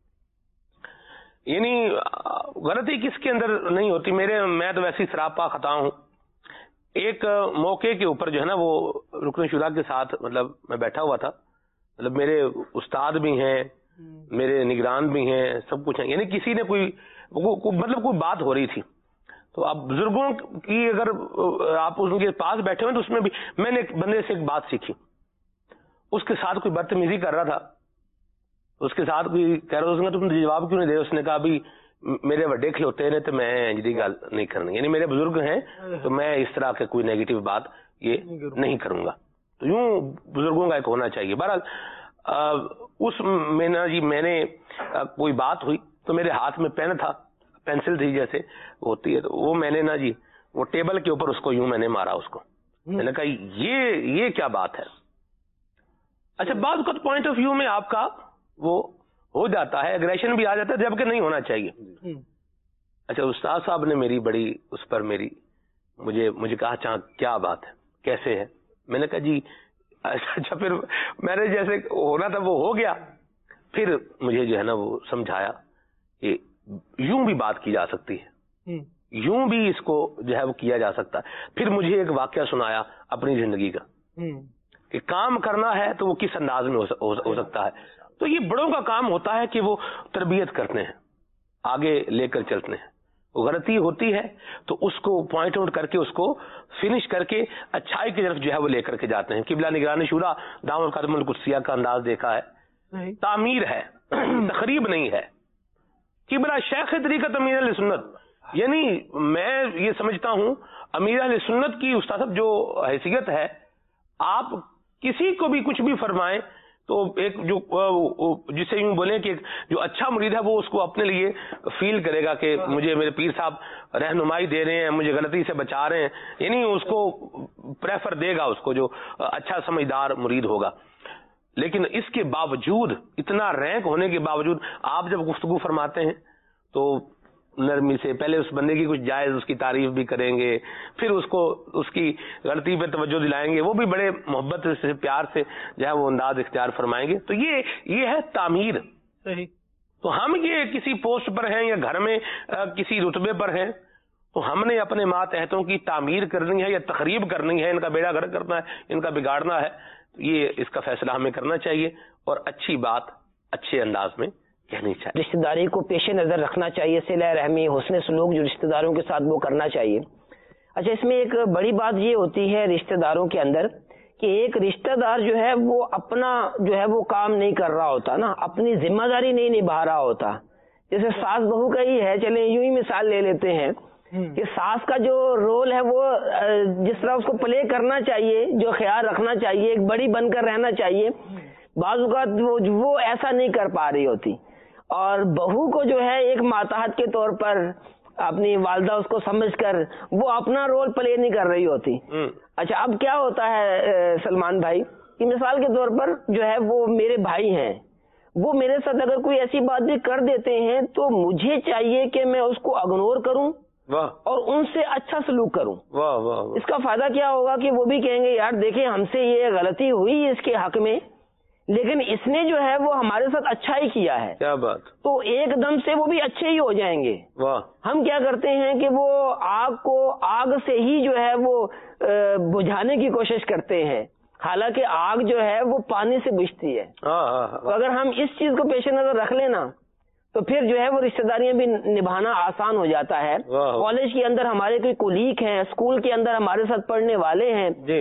یعنی غلطی کس کے اندر نہیں ہوتی، میرے میں تو ویسی سراپا خطا ہوں. ایک موقع کے اوپر جو ہے نا وہ رکن شورا کے ساتھ مطلب میں بیٹھا ہوا تھا، مطلب میرے استاد بھی ہیں، میرے نگران بھی ہیں، سب کچھ ہیں، یعنی کسی نے کوئی مطلب کوئی بات ہو رہی تھی. تو اب بزرگوں کی اگر آپ ان کے پاس بیٹھے ہوئے تو اس میں بھی میں نے ایک بندے سے ایک بات سیکھی، اس کے ساتھ کوئی بدتمیزی کر رہا تھا، اس کے ساتھ کوئی کہہ رہا تھا تم جواب کیوں نہیں دے. اس نے کہا بھی میرے وڈے کھلوتے نے تو میں جی گل نہیں کرنی، یعنی میرے بزرگ ہیں تو میں اس طرح کے کوئی نیگیٹو بات یہ نہیں کروں گا. تو یوں بزرگوں کا ایک ہونا چاہیے. بہرحال اس میں نا جی میں نے کوئی بات ہوئی تو میرے ہاتھ میں پین تھا، پینسل تھی جیسے ہوتی ہے، تو وہ میں نے نا جی وہ ٹیبل کے اوپر اس کو یوں میں نے مارا اس کو. میں نے کہا یہ یہ کیا بات ہے. اچھا بعض اوقات پوائنٹ آف ویو میں آپ کا وہ ہو جاتا ہے، اگریشن بھی آ جاتا ہے جبکہ نہیں ہونا چاہیے. اچھا استاد صاحب نے میری بڑی اس پر میری مجھے مجھے کہا اچھا کیا بات ہے کیسے ہے. میں نے کہا جی اچھا پھر میں نے جیسے ہونا تھا وہ ہو گیا. پھر مجھے جو ہے نا وہ سمجھایا کہ یوں بھی بات کی جا سکتی ہے، یوں بھی اس کو جو ہے وہ کیا جا سکتا ہے. پھر مجھے ایک واقعہ سنایا اپنی زندگی کا کہ کام کرنا ہے تو وہ کس انداز میں ہو سکتا ہے. تو یہ بڑوں کا کام ہوتا ہے کہ وہ تربیت کرتے ہیں، آگے لے کر چلتے ہیں. غلطی ہوتی ہے تو اس کو پوائنٹ آؤٹ کر کے اس کو فنش کر کے اچھائی کی طرف جو ہے وہ لے کر کے جاتے ہیں. قبلہ نگران شورا دامن خاتم القدسیہ کا انداز دیکھا ہے، تعمیر ہے تخریب نہیں ہے. قبلہ شیخ طریقت امیر اہل سنت، یعنی میں یہ سمجھتا ہوں امیر اہل سنت کی استاد صاحب جو حیثیت ہے، آپ کسی کو بھی کچھ بھی فرمائیں تو ایک جو جسے یوں بولیں کہ جو اچھا مرید ہے وہ اس کو اپنے لیے فیل کرے گا کہ مجھے میرے پیر صاحب رہنمائی دے رہے ہیں، مجھے غلطی سے بچا رہے ہیں، یعنی اس کو پریفر دے گا اس کو جو اچھا سمجھدار مرید ہوگا. لیکن اس کے باوجود اتنا رینک ہونے کے باوجود آپ جب گفتگو فرماتے ہیں تو نرمی سے پہلے اس بندے کی کچھ جائز اس کی تعریف بھی کریں گے، پھر اس کو اس کی غلطی پہ توجہ دلائیں گے، وہ بھی بڑے محبت سے پیار سے جو ہے وہ انداز اختیار فرمائیں گے. تو یہ یہ ہے تعمیر. صحیح. تو ہم یہ کسی پوسٹ پر ہیں یا گھر میں کسی رتبے پر ہیں تو ہم نے اپنے ماتحتوں کی تعمیر کرنی ہے یا تخریب کرنی ہے، ان کا بیڑا گرک کرنا ہے، ان کا بگاڑنا ہے. یہ اس کا فیصلہ ہمیں کرنا چاہیے اور اچھی بات اچھے انداز میں کہنی چاہیے. رشتہ داری کو پیش نظر رکھنا چاہیے، صلہ رحمی حسن سلوک جو رشتہ داروں کے ساتھ وہ کرنا چاہیے. اچھا اس میں ایک بڑی بات یہ ہوتی ہے رشتہ داروں کے اندر کہ ایک رشتہ دار جو ہے وہ اپنا جو ہے وہ کام نہیں کر رہا ہوتا نا، اپنی ذمہ داری نہیں نبھا رہا ہوتا. جیسے ساس بہو کا ہی ہے، چلیں یوں ہی مثال لے لیتے ہیں کہ ساس کا جو رول ہے وہ جس طرح اس کو پلے کرنا چاہیے، جو خیال رکھنا چاہیے، ایک بڑی بن کر رہنا چاہیے، بعض اوقات وہ ایسا نہیں کر پا رہی ہوتی. اور بہو کو جو ہے ایک ماتحت کے طور پر اپنی والدہ اس کو سمجھ کر وہ اپنا رول پلے نہیں کر رہی ہوتی. اچھا اب کیا ہوتا ہے سلمان بھائی کہ مثال کے طور پر جو ہے وہ میرے بھائی ہیں، وہ میرے ساتھ اگر کوئی ایسی بات بھی کر دیتے ہیں تو مجھے چاہیے کہ میں اس کو اگنور کروں اور ان سے اچھا سلوک کروں. واہ واہ. اس کا فائدہ کیا ہوگا کہ وہ بھی کہیں گے یار دیکھیں ہم سے یہ غلطی ہوئی اس کے حق میں، لیکن اس نے جو ہے وہ ہمارے ساتھ اچھا ہی کیا ہے. کیا بات. تو ایک دم سے وہ بھی اچھے ہی ہو جائیں گے. واہ. ہم کیا کرتے ہیں کہ وہ آگ کو آگ سے ہی جو ہے وہ بجھانے کی کوشش کرتے ہیں، حالانکہ آگ جو ہے وہ پانی سے بجھتی ہے. تو اگر ہم اس چیز کو پیش نظر رکھ لینا تو پھر جو ہے وہ رشتہ داریاں بھی نبھانا آسان ہو جاتا ہے. کالج کے اندر ہمارے کوئی کولیگ ہیں، اسکول کے اندر ہمارے ساتھ پڑھنے والے ہیں، جی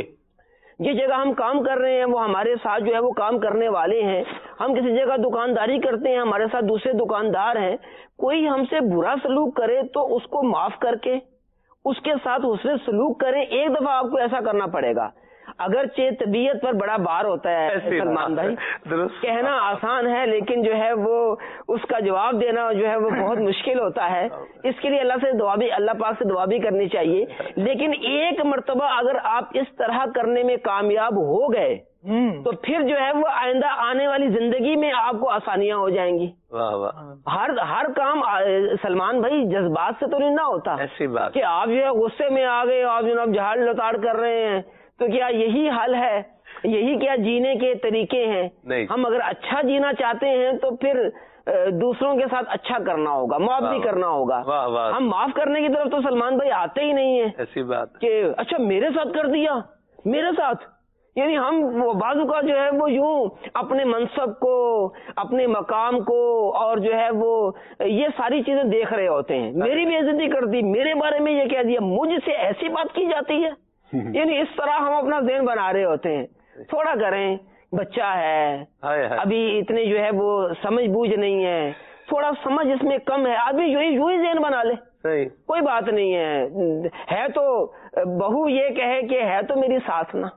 جس جگہ ہم کام کر رہے ہیں وہ ہمارے ساتھ جو ہے وہ کام کرنے والے ہیں. ہم کسی جگہ دکانداری کرتے ہیں، ہمارے ساتھ دوسرے دکاندار ہیں. کوئی ہم سے برا سلوک کرے تو اس کو معاف کر کے اس کے ساتھ حسن سلوک کریں. ایک دفعہ آپ کو ایسا کرنا پڑے گا، اگرچہ طبیعت پر بڑا بار ہوتا ہے سلمان بھائی، کہنا آسان ہے لیکن جو ہے وہ اس کا جواب دینا جو ہے وہ بہت مشکل ہوتا ہے. اس کے لیے اللہ سے دعا بھی اللہ پاک سے دعا بھی کرنی چاہیے. لیکن ایک مرتبہ اگر آپ اس طرح کرنے میں کامیاب ہو گئے تو پھر جو ہے وہ آئندہ آنے والی زندگی میں آپ کو آسانیاں ہو جائیں گی. ہر ہر کام سلمان بھائی جذبات سے تو نہیں نہ ہوتا ایسی بات کہ آپ جو ہے غصے میں آ گئے، آپ جناب جہاد لتاڑ کر رہے ہیں، تو کیا یہی حل ہے؟ یہی کیا جینے کے طریقے ہیں؟ ہم اگر اچھا جینا چاہتے ہیں تو پھر دوسروں کے ساتھ اچھا کرنا ہوگا، معاف بھی کرنا ہوگا. ہم معاف کرنے کی طرف تو سلمان بھائی آتے ہی نہیں ہیں. ایسی بات کہ اچھا میرے ساتھ کر دیا، میرے ساتھ، یعنی ہم بازو کا جو ہے وہ یوں اپنے منصب کو، اپنے مقام کو اور جو ہے وہ یہ ساری چیزیں دیکھ رہے ہوتے ہیں. میری بے عزتی کر دی، میرے بارے میں یہ کہہ دیا، مجھ سے ایسی بات کی جاتی ہے. یعنی اس طرح ہم اپنا ذہن بنا رہے ہوتے ہیں. تھوڑا کریں، بچہ ہے ابھی اتنے جو ہے وہ سمجھ بوجھ نہیں ہے، تھوڑا سمجھ اس میں کم ہے، ابھی یوں ہی یوں ہی ذہن بنا لے، کوئی بات نہیں ہے. ہے تو بہو یہ کہے کہ ہے تو میری ساس نا،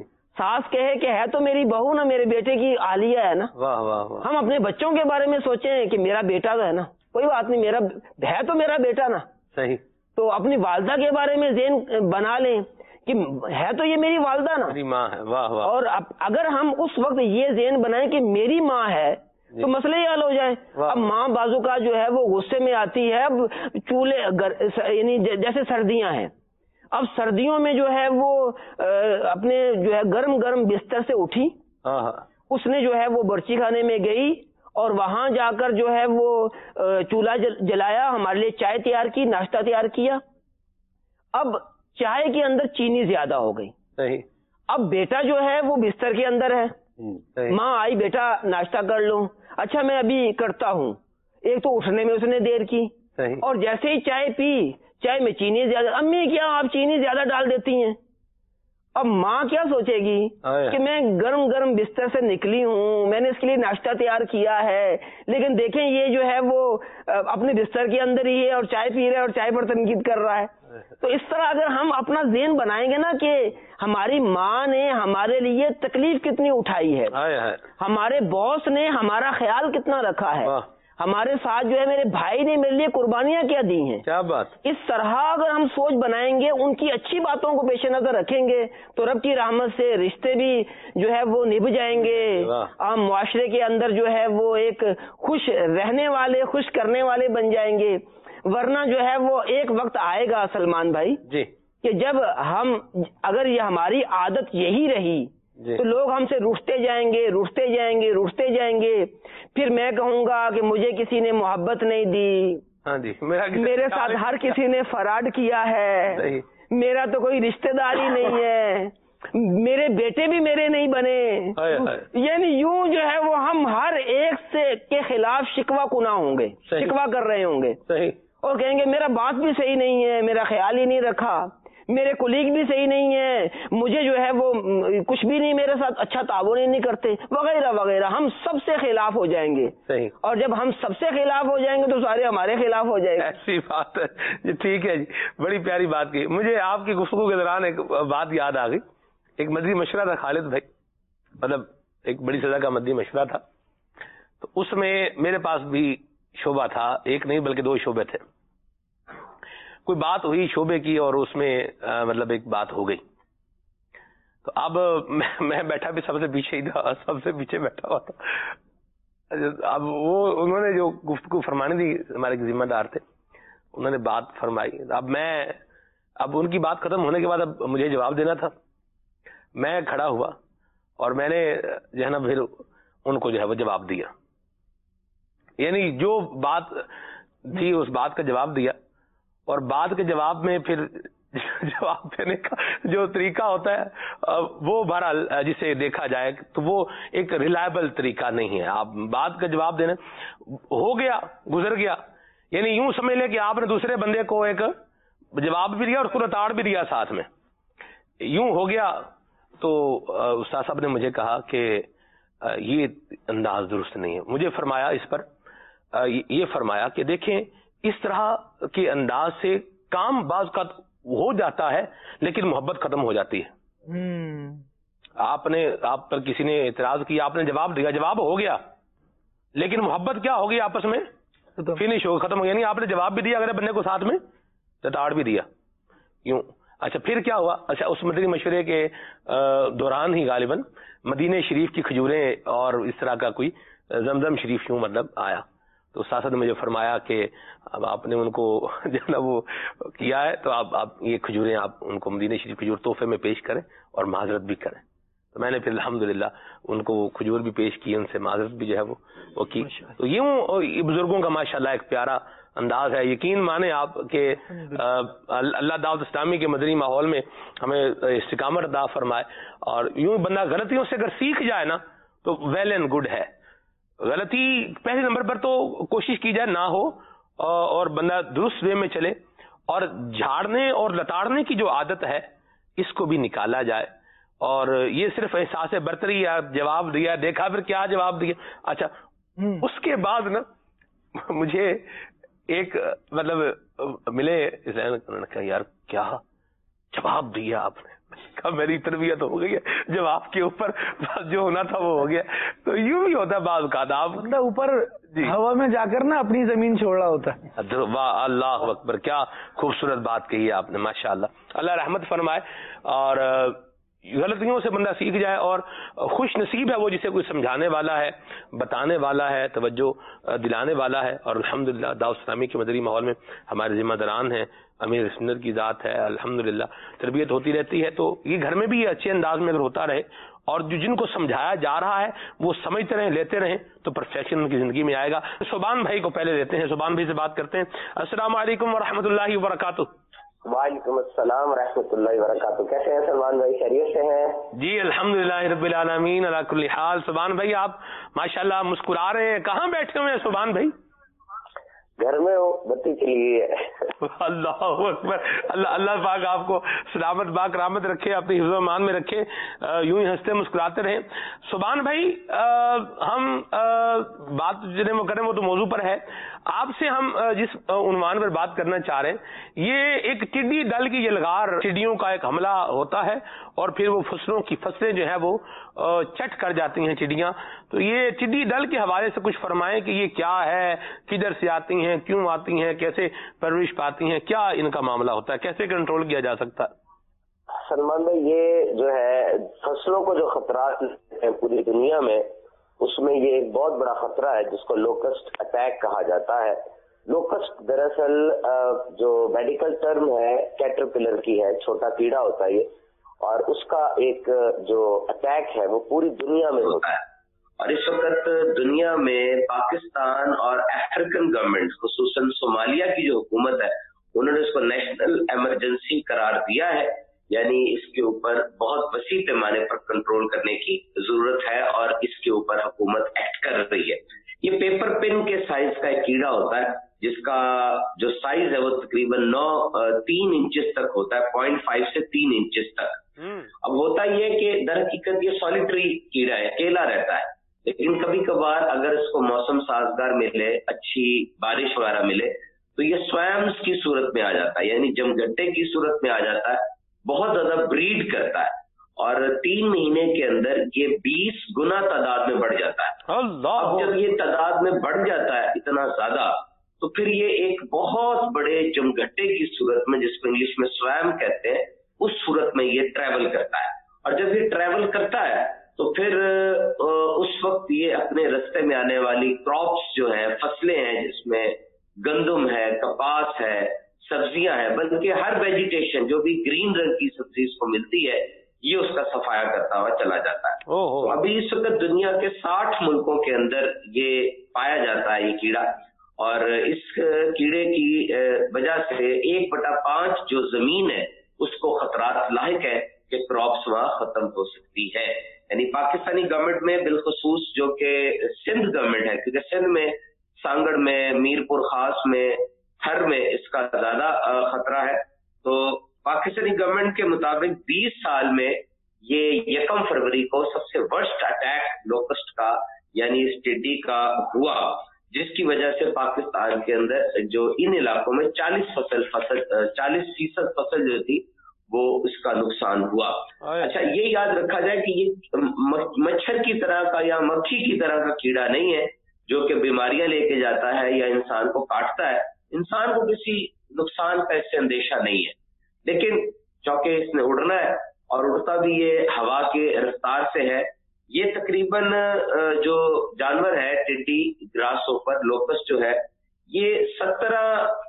ساس کہے کہ ہے تو میری بہو نا، میرے بیٹے کی عالیہ ہے نا. واہ واہ واہ. ہم اپنے بچوں کے بارے میں سوچیں کہ میرا بیٹا تو ہے نا، کوئی بات نہیں، میرا ہے تو میرا بیٹا نا. صحیح. تو اپنی والدہ کے بارے میں ذہن بنا لیں کہ ہے تو یہ میری والدہ نا، میری ماں ہے. واہ واہ. اور اگر ہم اس وقت یہ ذہن بنائیں کہ میری ماں ہے تو مسئلے ہی حل ہو جائیں. اب ماں بازو کا جو ہے وہ غصے میں آتی ہے، اب چولہے یعنی جیسے سردیاں ہیں، اب سردیوں میں جو ہے وہ اپنے جو ہے گرم گرم بستر سے اٹھی، اس نے جو ہے وہ برچی خانے میں گئی اور وہاں جا کر جو ہے وہ چولہا جلایا، ہمارے لیے چائے تیار کی، ناشتہ تیار کیا. اب چائے کے اندر چینی زیادہ ہو گئی. صحیح. اب بیٹا جو ہے وہ بستر کے اندر ہے، ماں آئی بیٹا ناشتہ کر لو. اچھا میں ابھی کرتا ہوں. ایک تو اٹھنے میں اس نے دیر کی، اور جیسے ہی چائے پی، چائے میں چینی زیادہ. امی کیا آپ چینی زیادہ ڈال دیتی ہیں؟ اب ماں کیا سوچے گی کہ میں گرم گرم بستر سے نکلی ہوں، میں نے اس کے لیے ناشتہ تیار کیا ہے، لیکن دیکھیں یہ جو ہے وہ اپنے بستر کے اندر ہی ہے اور چائے پی رہا ہے اور چائے پر تنقید کر رہا ہے. تو اس طرح اگر ہم اپنا ذہن بنائیں گے نا کہ ہماری ماں نے ہمارے لیے تکلیف کتنی اٹھائی ہے، ہمارے باس نے ہمارا خیال کتنا رکھا ہے، ہمارے ساتھ جو ہے میرے بھائی نے میرے لیے قربانیاں کیا دی ہیں. کیا بات. اس طرح اگر ہم سوچ بنائیں گے، ان کی اچھی باتوں کو پیش نظر رکھیں گے تو رب کی رحمت سے رشتے بھی جو ہے وہ نبھ جائیں گے. عام معاشرے کے اندر جو ہے وہ ایک خوش رہنے والے، خوش کرنے والے بن جائیں گے. ورنہ جو ہے وہ ایک وقت آئے گا سلمان بھائی جی کہ جب ہم اگر یہ ہماری عادت یہی رہی جی. تو لوگ ہم سے روٹھتے جائیں گے، روٹھتے جائیں گے، روٹھتے جائیں گے. پھر میں کہوں گا کہ مجھے کسی نے محبت نہیں دی، ہاں جی، میرے ساتھ ہر کسی نے فراڈ کیا ہے، میرا تو کوئی رشتہ دار ہی نہیں ہے، میرے بیٹے بھی میرے نہیں بنے. یعنی یوں جو ہے وہ ہم ہر ایک سے کے خلاف شکوہ کنا ہوں گے، شکوہ کر رہے ہوں گے اور کہیں گے میرا بات بھی صحیح نہیں ہے، میرا خیال ہی نہیں رکھا، میرے کولیگ بھی صحیح نہیں ہے، مجھے جو ہے وہ کچھ بھی نہیں، میرے ساتھ اچھا تعاون ہی نہیں کرتے، وغیرہ وغیرہ. ہم سب سے خلاف ہو جائیں گے. صحیح. اور جب ہم سب سے خلاف ہو جائیں گے تو سارے ہمارے خلاف ہو جائیں گے. ایسی بات ہے جی. ٹھیک ہے جی، بڑی پیاری بات کی. مجھے آپ کی گفتگو کے دوران ایک بات یاد آ گئی. ایک مدنی مشورہ تھا خالد بھائی، مطلب ایک بڑی سزا کا مدنی مشورہ تھا. تو اس میں میرے پاس بھی شعبہ تھا، ایک نہیں بلکہ دو شعبے تھے. کوئی بات ہوئی شعبے کی اور اس میں آ, مطلب ایک بات ہو گئی. تو اب میں, میں بیٹھا بھی سب سے پیچھے ہی تھا، سب سے پیچھے بیٹھا ہوا تھا. اب وہ انہوں نے جو گفتگو فرمانی تھی، ہمارے ذمہ دار تھے، انہوں نے بات فرمائی. اب میں اب ان کی بات ختم ہونے کے بعد اب مجھے جواب دینا تھا. میں کھڑا ہوا اور میں نے جو ہے نا پھر ان کو جو ہے وہ جواب دیا. یعنی جو بات تھی اس بات کا جواب دیا، اور بعد کے جواب میں پھر جواب دینے کا جو طریقہ ہوتا ہے وہ بہرحال جسے دیکھا جائے تو وہ ایک ریلائبل طریقہ نہیں ہے. آپ بعد کا جواب دینا ہو گیا، گزر گیا، یعنی یوں سمجھ لیں کہ آپ نے دوسرے بندے کو ایک جواب بھی دیا اور اس کو رتاڑ بھی دیا ساتھ میں، یوں ہو گیا. تو استاد صاحب نے مجھے کہا کہ یہ انداز درست نہیں ہے. مجھے فرمایا اس پر یہ فرمایا کہ دیکھیں اس طرح کے انداز سے کام بعض کا ہو جاتا ہے لیکن محبت ختم ہو جاتی ہے. آپ نے آپ پر کسی نے اعتراض کیا، آپ نے جواب دیا، جواب ہو گیا، لیکن محبت کیا ہوگی آپس میں فنش ہو ختم ہو. یعنی آپ نے جواب بھی دیا اگلے بندے کو، ساتھ میں رتاڑ بھی دیا یوں. اچھا پھر کیا ہوا؟ اچھا اس مدنی مشورے کے دوران ہی غالباً مدینہ شریف کی کھجوریں اور اس طرح کا کوئی زمزم شریف یوں مطلب آیا. تو استاد نے مجھے فرمایا کہ اب آپ نے ان کو جو ہے نا وہ کیا ہے تو آپ آپ یہ کھجوریں آپ ان کو مدینہ شریف کھجور تحفے میں پیش کریں اور معذرت بھی کریں. تو میں نے پھر الحمدللہ ان کو کھجور بھی پیش کی، ان سے معذرت بھی جو ہے وہ وہ کی. تو یوں بزرگوں کا ماشاءاللہ ایک پیارا انداز ہے. یقین مانے آپ کہ اللہ دعوت اسلامی کے مدنی ماحول میں ہمیں استقامت عطا فرمائے. اور یوں بندہ غلطیوں سے اگر سیکھ جائے نا تو ویل اینڈ گڈ ہے. غلطی پہلے نمبر پر تو کوشش کی جائے نہ ہو اور بندہ درست وے میں چلے، اور جھاڑنے اور لتاڑنے کی جو عادت ہے اس کو بھی نکالا جائے. اور یہ صرف احساس برتری یا جواب دیا دیکھا پھر کیا جواب دیا. اچھا اس کے بعد نا مجھے ایک مطلب ملے، یار کیا جواب دیا آپ نے. کہا میری تربیت ہو گئی ہے، جب آپ کے اوپر جو ہونا تھا وہ ہو گیا. تو یوں بھی ہوتا ہے بعض اوقات، آپ بندہ اوپر ہوا میں جا کر نا اپنی زمین چھوڑ رہا ہوتا ہے. واہ اللہ اکبر، کیا خوبصورت بات کہی ہے آپ نے، ماشاء اللہ. اللہ رحمت فرمائے اور غلطیوں سے بندہ سیکھ جائے، اور خوش نصیب ہے وہ جسے کوئی سمجھانے والا ہے، بتانے والا ہے، توجہ دلانے والا ہے. اور الحمدللہ دعوت اسلامی کے مدنی ماحول میں ہمارے ذمہ داران ہیں، امیر سنت کی ذات ہے، الحمدللہ تربیت ہوتی رہتی ہے. تو یہ گھر میں بھی یہ اچھے انداز میں اگر ہوتا رہے اور جو جن کو سمجھایا جا رہا ہے وہ سمجھتے رہیں، لیتے رہیں، تو پرفیکشن ان کی زندگی میں آئے گا. سبحان بھائی کو پہلے لیتے ہیں، سبحان بھائی سے بات کرتے ہیں. السلام علیکم ورحمۃ اللہ وبرکاتہ. وعلیکم السلام ورحمۃ اللہ وبرکاتہ. کیسے ہیں سلمان بھائی، خیریت سے ہیں؟ جی الحمدللہ رب العالمین علی کل حال. سبحان بھائی آپ ماشاءاللہ مسکرا رہے ہیں، کہاں بیٹھے ہوئے ہیں سبحان بھائی؟ گھر میں ہو، بتی چلی ہے. اللہ اکبر. اللہ اللہ پاک آپ کو سلامت باق رحمت رکھے، اپنی حفظ و امان میں رکھے، یوں ہی ہنستے مسکراتے رہیں. سبحان بھائی ہم بات جنہیں وہ کریں وہ تو موضوع پر ہے. آپ سے ہم جس عنوان پر بات کرنا چاہ رہے ہیں، یہ ایک ٹڈی دل کی یلغار، ٹڈیوں کا ایک حملہ ہوتا ہے اور پھر وہ فصلوں کی فصلیں جو ہے وہ چٹ کر جاتی ہیں ٹڈیاں. تو یہ ٹڈی دل کے حوالے سے کچھ فرمائیں کہ یہ کیا ہے، کدھر سے آتی ہیں، کیوں آتی ہیں، کیسے پرورش پاتی ہیں، کیا ان کا معاملہ ہوتا ہے، کیسے کنٹرول کیا جا سکتا ہے؟ سلمان بھائی یہ جو ہے فصلوں کو جو خطرات ہیں پوری دنیا میں، اس میں یہ ایک بہت بڑا خطرہ ہے جس کو لوکسٹ اٹیک کہا جاتا ہے. لوکسٹ دراصل جو میڈیکل ٹرم ہے کیٹرپلر کی ہے، چھوٹا کیڑا ہوتا ہے یہ، اور اس کا ایک جو اٹیک ہے وہ پوری دنیا میں ہوتا ہے. اور اس وقت دنیا میں پاکستان اور افریقن گورنمنٹ خصوصاً صومالیہ کی جو حکومت ہے انہوں نے اس کو نیشنل ایمرجنسی قرار دیا ہے. یعنی اس کے اوپر بہت وسیع پیمانے پر کنٹرول کرنے کی ضرورت ہے اور اس کے اوپر حکومت ایکٹ کر رہی ہے. یہ پیپر پن کے سائز کا ایک کیڑا ہوتا ہے جس کا جو سائز ہے وہ تقریباً نو تین انچز تک ہوتا ہے، پوائنٹ فائیو سے تین انچز تک. اب ہوتا یہ کہ در حقیقت یہ سولیٹری کیڑا ہے، اکیلا رہتا ہے، لیکن کبھی کبھار اگر اس کو موسم سازگار ملے، اچھی بارش وغیرہ ملے تو یہ سویمز کی صورت میں آ جاتا ہے، یعنی جمگٹے کی صورت میں آ جاتا ہے، بہت زیادہ بریڈ کرتا ہے اور تین مہینے کے اندر یہ بیس گنا تعداد میں بڑھ جاتا ہے. اب جب یہ تعداد میں بڑھ جاتا ہے اتنا زیادہ تو پھر یہ ایک بہت بڑے جمگٹے کی صورت میں، جس کو انگلش میں سویم کہتے ہیں، اس صورت میں یہ ٹریول کرتا ہے. اور جب یہ ٹریول کرتا ہے تو پھر اس وقت یہ اپنے رستے میں آنے والی کراپس جو ہیں، فصلیں ہیں جس میں گندم ہے، کپاس ہے، سبزیاں ہیں، بلکہ ہر ویجیٹیشن جو بھی گرین رنگ کی سبزی اس کو ملتی ہے یہ اس کا صفایا کرتا ہوا چلا جاتا ہے. تو ابھی اس وقت دنیا کے ساٹھ ملکوں کے اندر یہ پایا جاتا ہے یہ کیڑا، اور اس کیڑے کی وجہ سے ایک بٹا پانچ جو زمین ہے اس کو خطرات لاحق ہے کہ کراپس وہاں ختم ہو سکتی ہے. یعنی پاکستانی گورنمنٹ میں بالخصوص جو کہ سندھ گورنمنٹ ہے، کیونکہ سندھ میں سانگڑ میں، میر پور خاص میں، تھر میں اس کا زیادہ خطرہ ہے. تو پاکستانی گورنمنٹ کے مطابق بیس سال میں یہ یکم فروری کو سب سے ورسٹ اٹیک لوکسٹ کا یعنی اس ٹڈی کا ہوا، جس کی وجہ سے پاکستان کے اندر جو ان علاقوں میں چالیس فصل فصل چالیس فیصد فصل جو تھی وہ اس کا نقصان ہوا. اچھا یہ یاد رکھا جائے کہ یہ مچھر کی طرح کا یا مکھی کی طرح کا کیڑا نہیں ہے جو کہ بیماریاں لے کے جاتا ہے یا انسان کو کاٹتا ہے. انسان کو کسی نقصان کا اس سے اندیشہ نہیں ہے، لیکن چونکہ اس نے اڑنا ہے اور اڑتا بھی یہ ہوا کے رفتار سے ہے. یہ تقریباً جو جانور ہے ٹڈی گراس اوپر لوکس جو ہے یہ سترہ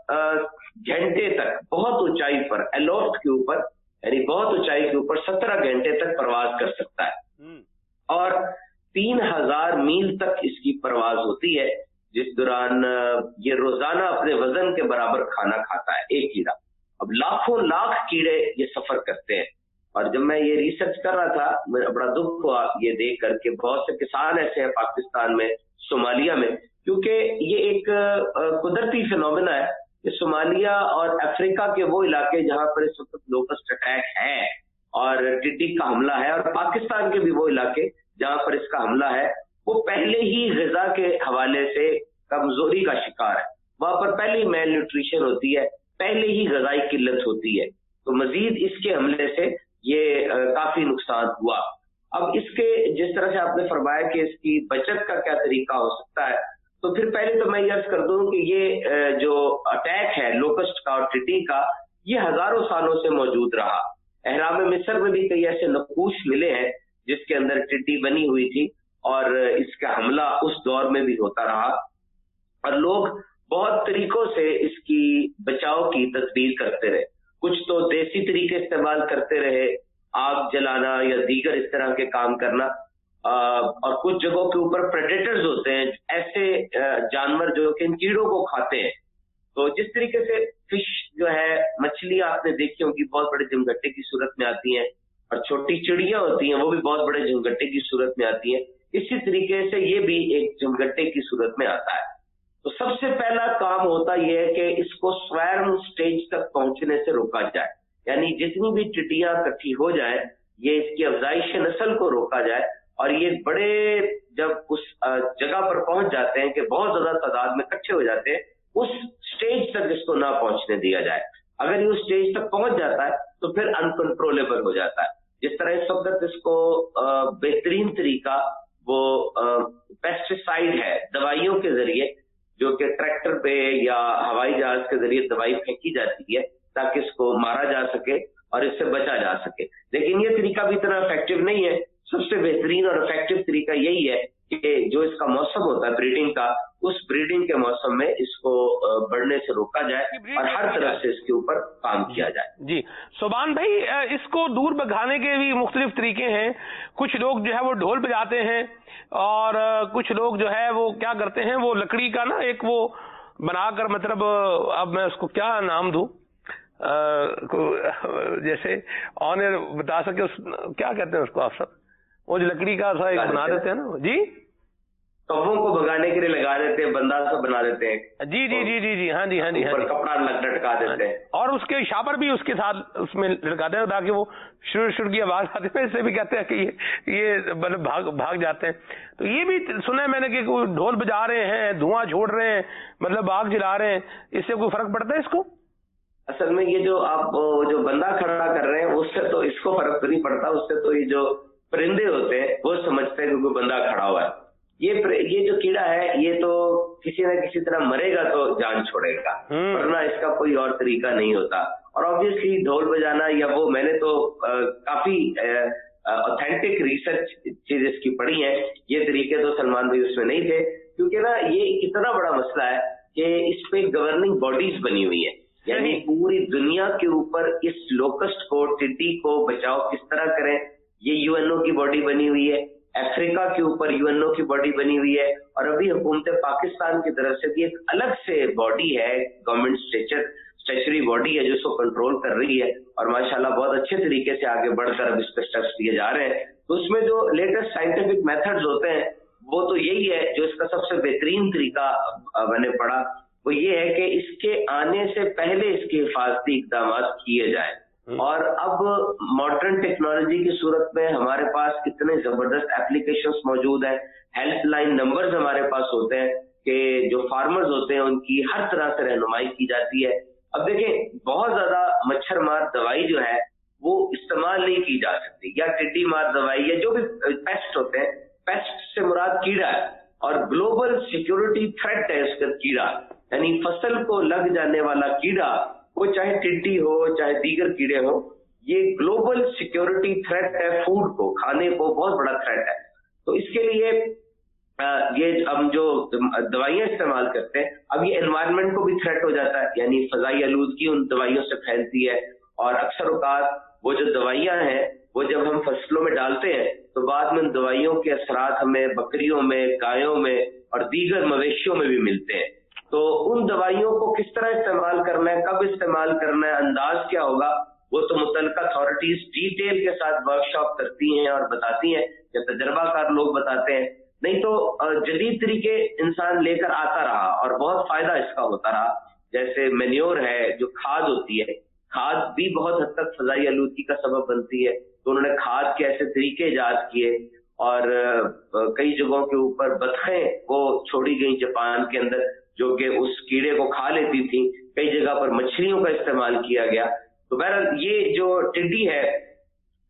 گھنٹے تک بہت اونچائی پر ایلوفٹ کے اوپر یعنی بہت اونچائی کے اوپر سترہ گھنٹے تک پرواز کر سکتا ہے اور تین ہزار میل تک اس کی پرواز ہوتی ہے، جس دوران یہ روزانہ اپنے وزن کے برابر کھانا کھاتا ہے ایک کیڑا. اب لاکھوں لاکھ کیڑے یہ سفر کرتے ہیں اور جب میں یہ ریسرچ کر رہا تھا میرا بڑا دکھ ہوا یہ دیکھ کر کے بہت سے کسان ایسے ہیں پاکستان میں، صومالیہ میں، کیونکہ یہ ایک قدرتی فینومینا ہے کہ صومالیہ اور افریقہ کے وہ علاقے جہاں پر اس وقت لوکسٹ اٹیک ہے اور ٹڈی کا حملہ ہے، اور پاکستان کے بھی وہ علاقے جہاں پر اس کا حملہ ہے وہ پہلے ہی غذا کے حوالے سے کمزوری کا شکار ہے. وہاں پر پہلے میل نیوٹریشن ہوتی ہے، پہلے ہی غذائی قلت ہوتی ہے. تو مزید اس کے حملے سے یہ کافی نقصان ہوا۔ اب اس کے جس طرح سے آپ نے فرمایا کہ اس کی بچت کا کیا طریقہ ہو سکتا ہے، تو پھر پہلے تو میں یہ عرض کر دوں کہ یہ جو اٹیک ہے لوکسٹ کا اور ٹڈی کا، یہ ہزاروں سالوں سے موجود رہا۔ اہرام مصر میں بھی کئی ایسے نقوش ملے ہیں جس کے اندر ٹڈی بنی ہوئی تھی، اور اس کا حملہ اس دور میں بھی ہوتا رہا، اور لوگ بہت طریقوں سے اس کی بچاؤ کی تدبیر کرتے رہے۔ کچھ تو دیسی طریقے استعمال کرتے رہے، آگ جلانا یا دیگر اس طرح کے کام کرنا، اور کچھ جگہوں کے اوپر پریڈیٹرز ہوتے ہیں، ایسے جانور جو کہ ان کیڑوں کو کھاتے ہیں۔ تو جس طریقے سے فش جو ہے، مچھلیاں آپ نے دیکھی ہوں گی بہت بڑے جمگٹے کی صورت میں آتی ہیں، اور چھوٹی چڑیاں ہوتی ہیں وہ بھی بہت بڑے جمگٹے کی صورت میں آتی ہیں، اسی طریقے سے یہ بھی ایک جمگٹے کی صورت میں آتا ہے۔ تو سب سے پہلا کام ہوتا یہ ہے کہ اس کو سویرم سٹیج تک پہنچنے سے روکا جائے، یعنی جتنی بھی ٹڈیاں اکٹھی ہو جائیں، یہ اس کی افزائش نسل کو روکا جائے، اور یہ بڑے جب اس جگہ پر پہنچ جاتے ہیں کہ بہت زیادہ تعداد میں اکٹھے ہو جاتے ہیں، اس سٹیج تک اس کو نہ پہنچنے دیا جائے۔ اگر یہ اس سٹیج تک پہنچ جاتا ہے تو پھر انکنٹرولبل ہو جاتا ہے۔ جس طرح اس وقت اس کو بہترین طریقہ وہ پیسٹی سائیڈ ہے، دوائیوں کے ذریعے، جو کہ ٹریکٹر پہ یا ہوائی جہاز کے ذریعے دوائی پھینکی جاتی ہے تاکہ اس کو مارا جا سکے اور اس سے بچا جا سکے، لیکن یہ طریقہ بھی اتنا افیکٹو نہیں ہے۔ سب سے بہترین اور افیکٹو طریقہ یہی ہے کہ جو اس کا موسم ہوتا ہے بریڈنگ کا، اس بریڈنگ کے موسم میں اس کو بڑھنے سے روکا جائے اور ہر طرح سے اس کے اوپر کام کیا جائے۔ جی سبحان بھائی، اس کو دور بھگانے کے بھی مختلف طریقے ہیں۔ کچھ لوگ جو ہے وہ ڈھول بجاتے ہیں، اور کچھ لوگ جو ہے وہ کیا کرتے ہیں، وہ لکڑی کا نا ایک وہ بنا کر، مطلب اب میں اس کو کیا نام دوں، جیسے آنر بتا سکے، اس کیا کہتے ہیں اس کو آپ سب، وہ جو لکڑی کا سا ایک بنا دیتے ہیں نا، جی کبوں کو بھگانے کے لیے لگا دیتے ہیں، بندہ سا بنا دیتے ہیں، جی جی جی جی جی ہاں جی ہاں جی ہاں جی، کپڑا لٹکا دیتے ہیں، اور اس کے شاپر بھی اس کے ساتھ اس میں لٹکاتے ہیں تاکہ وہ شر شر کی آواز آتی ہے، اس سے بھی کہتے ہیں کہ یہ یہ مطلب بھاگ بھاگ جاتے ہیں۔ تو یہ بھی سنا ہے میں نے کہ کوئی ڈھول بجا رہے ہیں، دھواں چھوڑ رہے ہیں، مطلب آگ جلا رہے ہیں، اس سے کوئی فرق پڑتا ہے اس کو؟ اصل میں یہ جو آپ جو بندہ کھڑا کر رہے ہیں اس سے تو اس کو فرق نہیں پڑتا، اس سے تو یہ جو پرندے ہوتے ہیں وہ سمجھتے ہیں کہ کوئی بندہ کھڑا ہوا ہے۔ یہ یہ جو کیڑا ہے یہ تو کسی نہ کسی طرح مرے گا تو جان چھوڑے گا، ورنہ اس کا کوئی اور طریقہ نہیں ہوتا۔ اور آبویسلی ڈھول بجانا یا وہ، میں نے تو کافی اوتھینٹک ریسرچ چیز اس کی پڑھی ہے، یہ طریقے تو سلمان بھائی اس میں نہیں تھے، کیونکہ نا یہ اتنا بڑا مسئلہ ہے کہ اس پہ گورننگ باڈیز بنی ہوئی ہیں، یعنی پوری دنیا کے اوپر اس لوکسٹ کو، ٹڈی کو بچاؤ کس طرح کریں، یہ یو این او کی باڈی بنی ہوئی ہے، افریقہ کے اوپر یو این او کی باڈی بنی ہوئی ہے، اور ابھی حکومت پاکستان کی طرف سے بھی ایک الگ سے باڈی ہے، گورنمنٹ اسٹیچر اسٹیچری باڈی ہے جو اس کو کنٹرول کر رہی ہے، اور ماشاءاللہ بہت اچھے طریقے سے آگے بڑھ کر اب اس پہ اسٹیپس لیے جا رہے ہیں۔ تو اس میں جو لیٹسٹ سائنٹیفک میتھڈز ہوتے ہیں وہ تو یہی ہے، جو اس کا سب سے بہترین طریقہ میں نے پڑھا وہ یہ ہے کہ اس کے آنے سے پہلے اس کے حفاظتی اقدامات کیے جائیں۔ اور اب ماڈرن ٹیکنالوجی کی صورت میں ہمارے پاس اتنے زبردست اپلیکیشنز موجود ہیں، ہیلپ لائن نمبرز ہمارے پاس ہوتے ہیں کہ جو فارمرز ہوتے ہیں ان کی ہر طرح سے رہنمائی کی جاتی ہے۔ اب دیکھیں بہت زیادہ مچھر مار دوائی جو ہے وہ استعمال نہیں کی جا سکتی، یا ٹڈی مار دوائی یا جو بھی پیسٹ ہوتے ہیں، پیسٹ سے مراد کیڑا ہے، اور گلوبل سیکورٹی تھریٹ ہے اس کا کیڑا، یعنی فصل کو لگ جانے والا کیڑا، وہ چاہے ٹڈی ہو چاہے دیگر کیڑے ہو، یہ گلوبل سیکورٹی تھریٹ ہے، فوڈ کو، کھانے کو بہت بڑا تھریٹ ہے۔ تو اس کے لیے یہ ہم جو دوائیاں استعمال کرتے ہیں، اب یہ انوائرمنٹ کو بھی تھریٹ ہو جاتا ہے، یعنی فضائی آلودگی ان دوائیوں سے پھیلتی ہے، اور اکثر اوقات وہ جو دوائیاں ہیں وہ جب ہم فصلوں میں ڈالتے ہیں تو بعد میں ان دوائیوں کے اثرات ہمیں بکریوں میں، گایوں میں اور دیگر مویشیوں میں بھی ملتے ہیں۔ تو ان دوائیوں کو کس طرح استعمال کرنا ہے، کب استعمال کرنا ہے، انداز کیا ہوگا، وہ تو متعلقہ اتھارٹیز ڈیٹیل کے ساتھ ورک شاپ کرتی ہیں اور بتاتی ہیں، یا تجربہ کار لوگ بتاتے ہیں، نہیں تو جدید طریقے انسان لے کر آتا رہا اور بہت فائدہ اس کا ہوتا رہا، جیسے مینیور ہے، جو کھاد ہوتی ہے، کھاد بھی بہت حد تک فضائی آلودگی کا سبب بنتی ہے، تو انہوں نے کھاد کے ایسے طریقے ایجاد کیے، اور کئی جگہوں کے اوپر بطخیں وہ چھوڑی گئی جاپان کے اندر جو کہ اس کیڑے کو کھا لیتی تھی، کئی جگہ پر مچھلیوں کا استعمال کیا گیا۔ تو بہرحال یہ جو ٹڈی ہے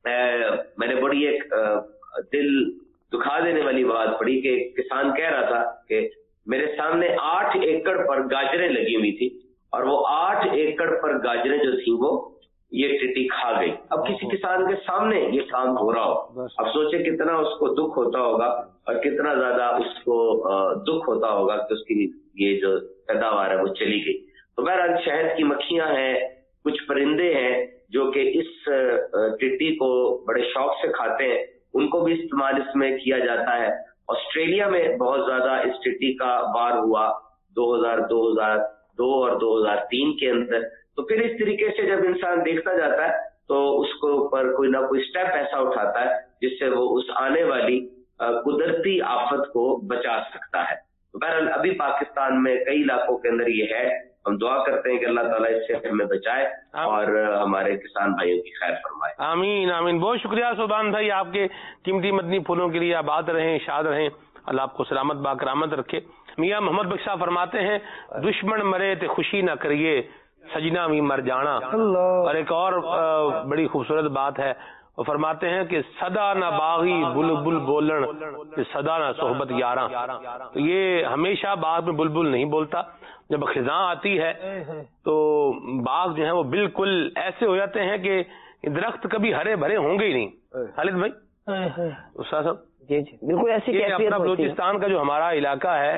میں نے بڑی ایک دل دکھا دینے والی بات پڑھی کہ کسان کہہ رہا تھا کہ میرے سامنے آٹھ ایکڑ پر گاجریں لگی ہوئی تھی اور وہ آٹھ ایکڑ پر گاجریں جو تھی وہ یہ ٹٹی کھا گئی. اب کسی کسان کے سامنے یہ کام ہو رہا ہو, اب سوچے کتنا اس کو دکھ ہوتا ہوگا اور کتنا زیادہ اس کو دکھ ہوتا ہوگا کہ اس کی یہ جو پیداوار ہے وہ چلی گئی. تو بہرحال شہد کی مکھیاں ہیں, کچھ پرندے ہیں جو کہ اس ٹٹی کو بڑے شوق سے کھاتے ہیں, ان کو بھی استعمال اس میں کیا جاتا ہے. آسٹریلیا میں بہت زیادہ اس ٹٹی کا بار ہوا دو ہزار دو ہزار دو اور دو ہزار تین کے اندر. تو پھر اس طریقے سے جب انسان دیکھتا جاتا ہے تو اس کو اوپر کوئی نہ کوئی سٹیپ ایسا اٹھاتا ہے جس سے وہ اس آنے والی قدرتی آفت کو بچا سکتا ہے. تو بہرحال ابھی پاکستان میں کئی علاقوں کے اندر یہ ہے. ہم دعا کرتے ہیں کہ اللہ تعالیٰ اس سے ہمیں بچائے اور ہمارے کسان بھائیوں کی خیر فرمائے. آمین آمین. بہت شکریہ سلطان بھائی, آپ کے قیمتی مدنی پھولوں کے لیے. آباد رہیں, شاد رہیں, اللہ آپ کو سلامت باکرامت رکھے. میاں محمد بخش صاحب فرماتے ہیں دشمن مرے تے خوشی نہ کریے سجنا بھی مر جانا. اور ایک اور بڑی خوبصورت بات ہے, وہ فرماتے ہیں کہ صدا نہ باغی بلبل بولن کہ صدا نہ صحبت یاراں. تو یہ ہمیشہ باغ میں بلبل نہیں بولتا, جب خزاں آتی ہے تو باغ جو ہیں وہ بالکل ایسے ہو جاتے ہیں کہ درخت کبھی ہرے بھرے ہوں گے ہی نہیں. خالد بھائی, استاد صاحب, جی جی بالکل ایسی یہ اپنا بلوچستان کا جو ہمارا علاقہ ہے,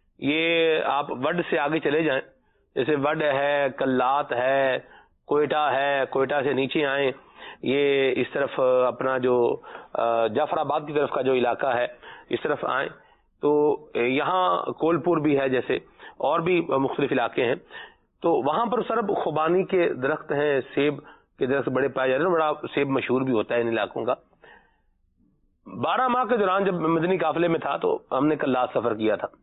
یہ آپ وڈ سے آگے چلے جائیں, جیسے وڈ ہے, کلات ہے, کوئٹہ ہے, کوئٹہ سے نیچے آئیں, یہ اس طرف اپنا جو جعفر آباد کی طرف کا جو علاقہ ہے اس طرف آئیں تو یہاں کولپور بھی ہے, جیسے اور بھی مختلف علاقے ہیں. تو وہاں پر سرب خوبانی کے درخت ہیں, سیب کے درخت بڑے پائے جاتے ہیں, بڑا سیب مشہور بھی ہوتا ہے ان علاقوں کا. بارہ ماہ کے دوران جب مدنی قافلے میں تھا تو ہم نے کلات سفر کیا تھا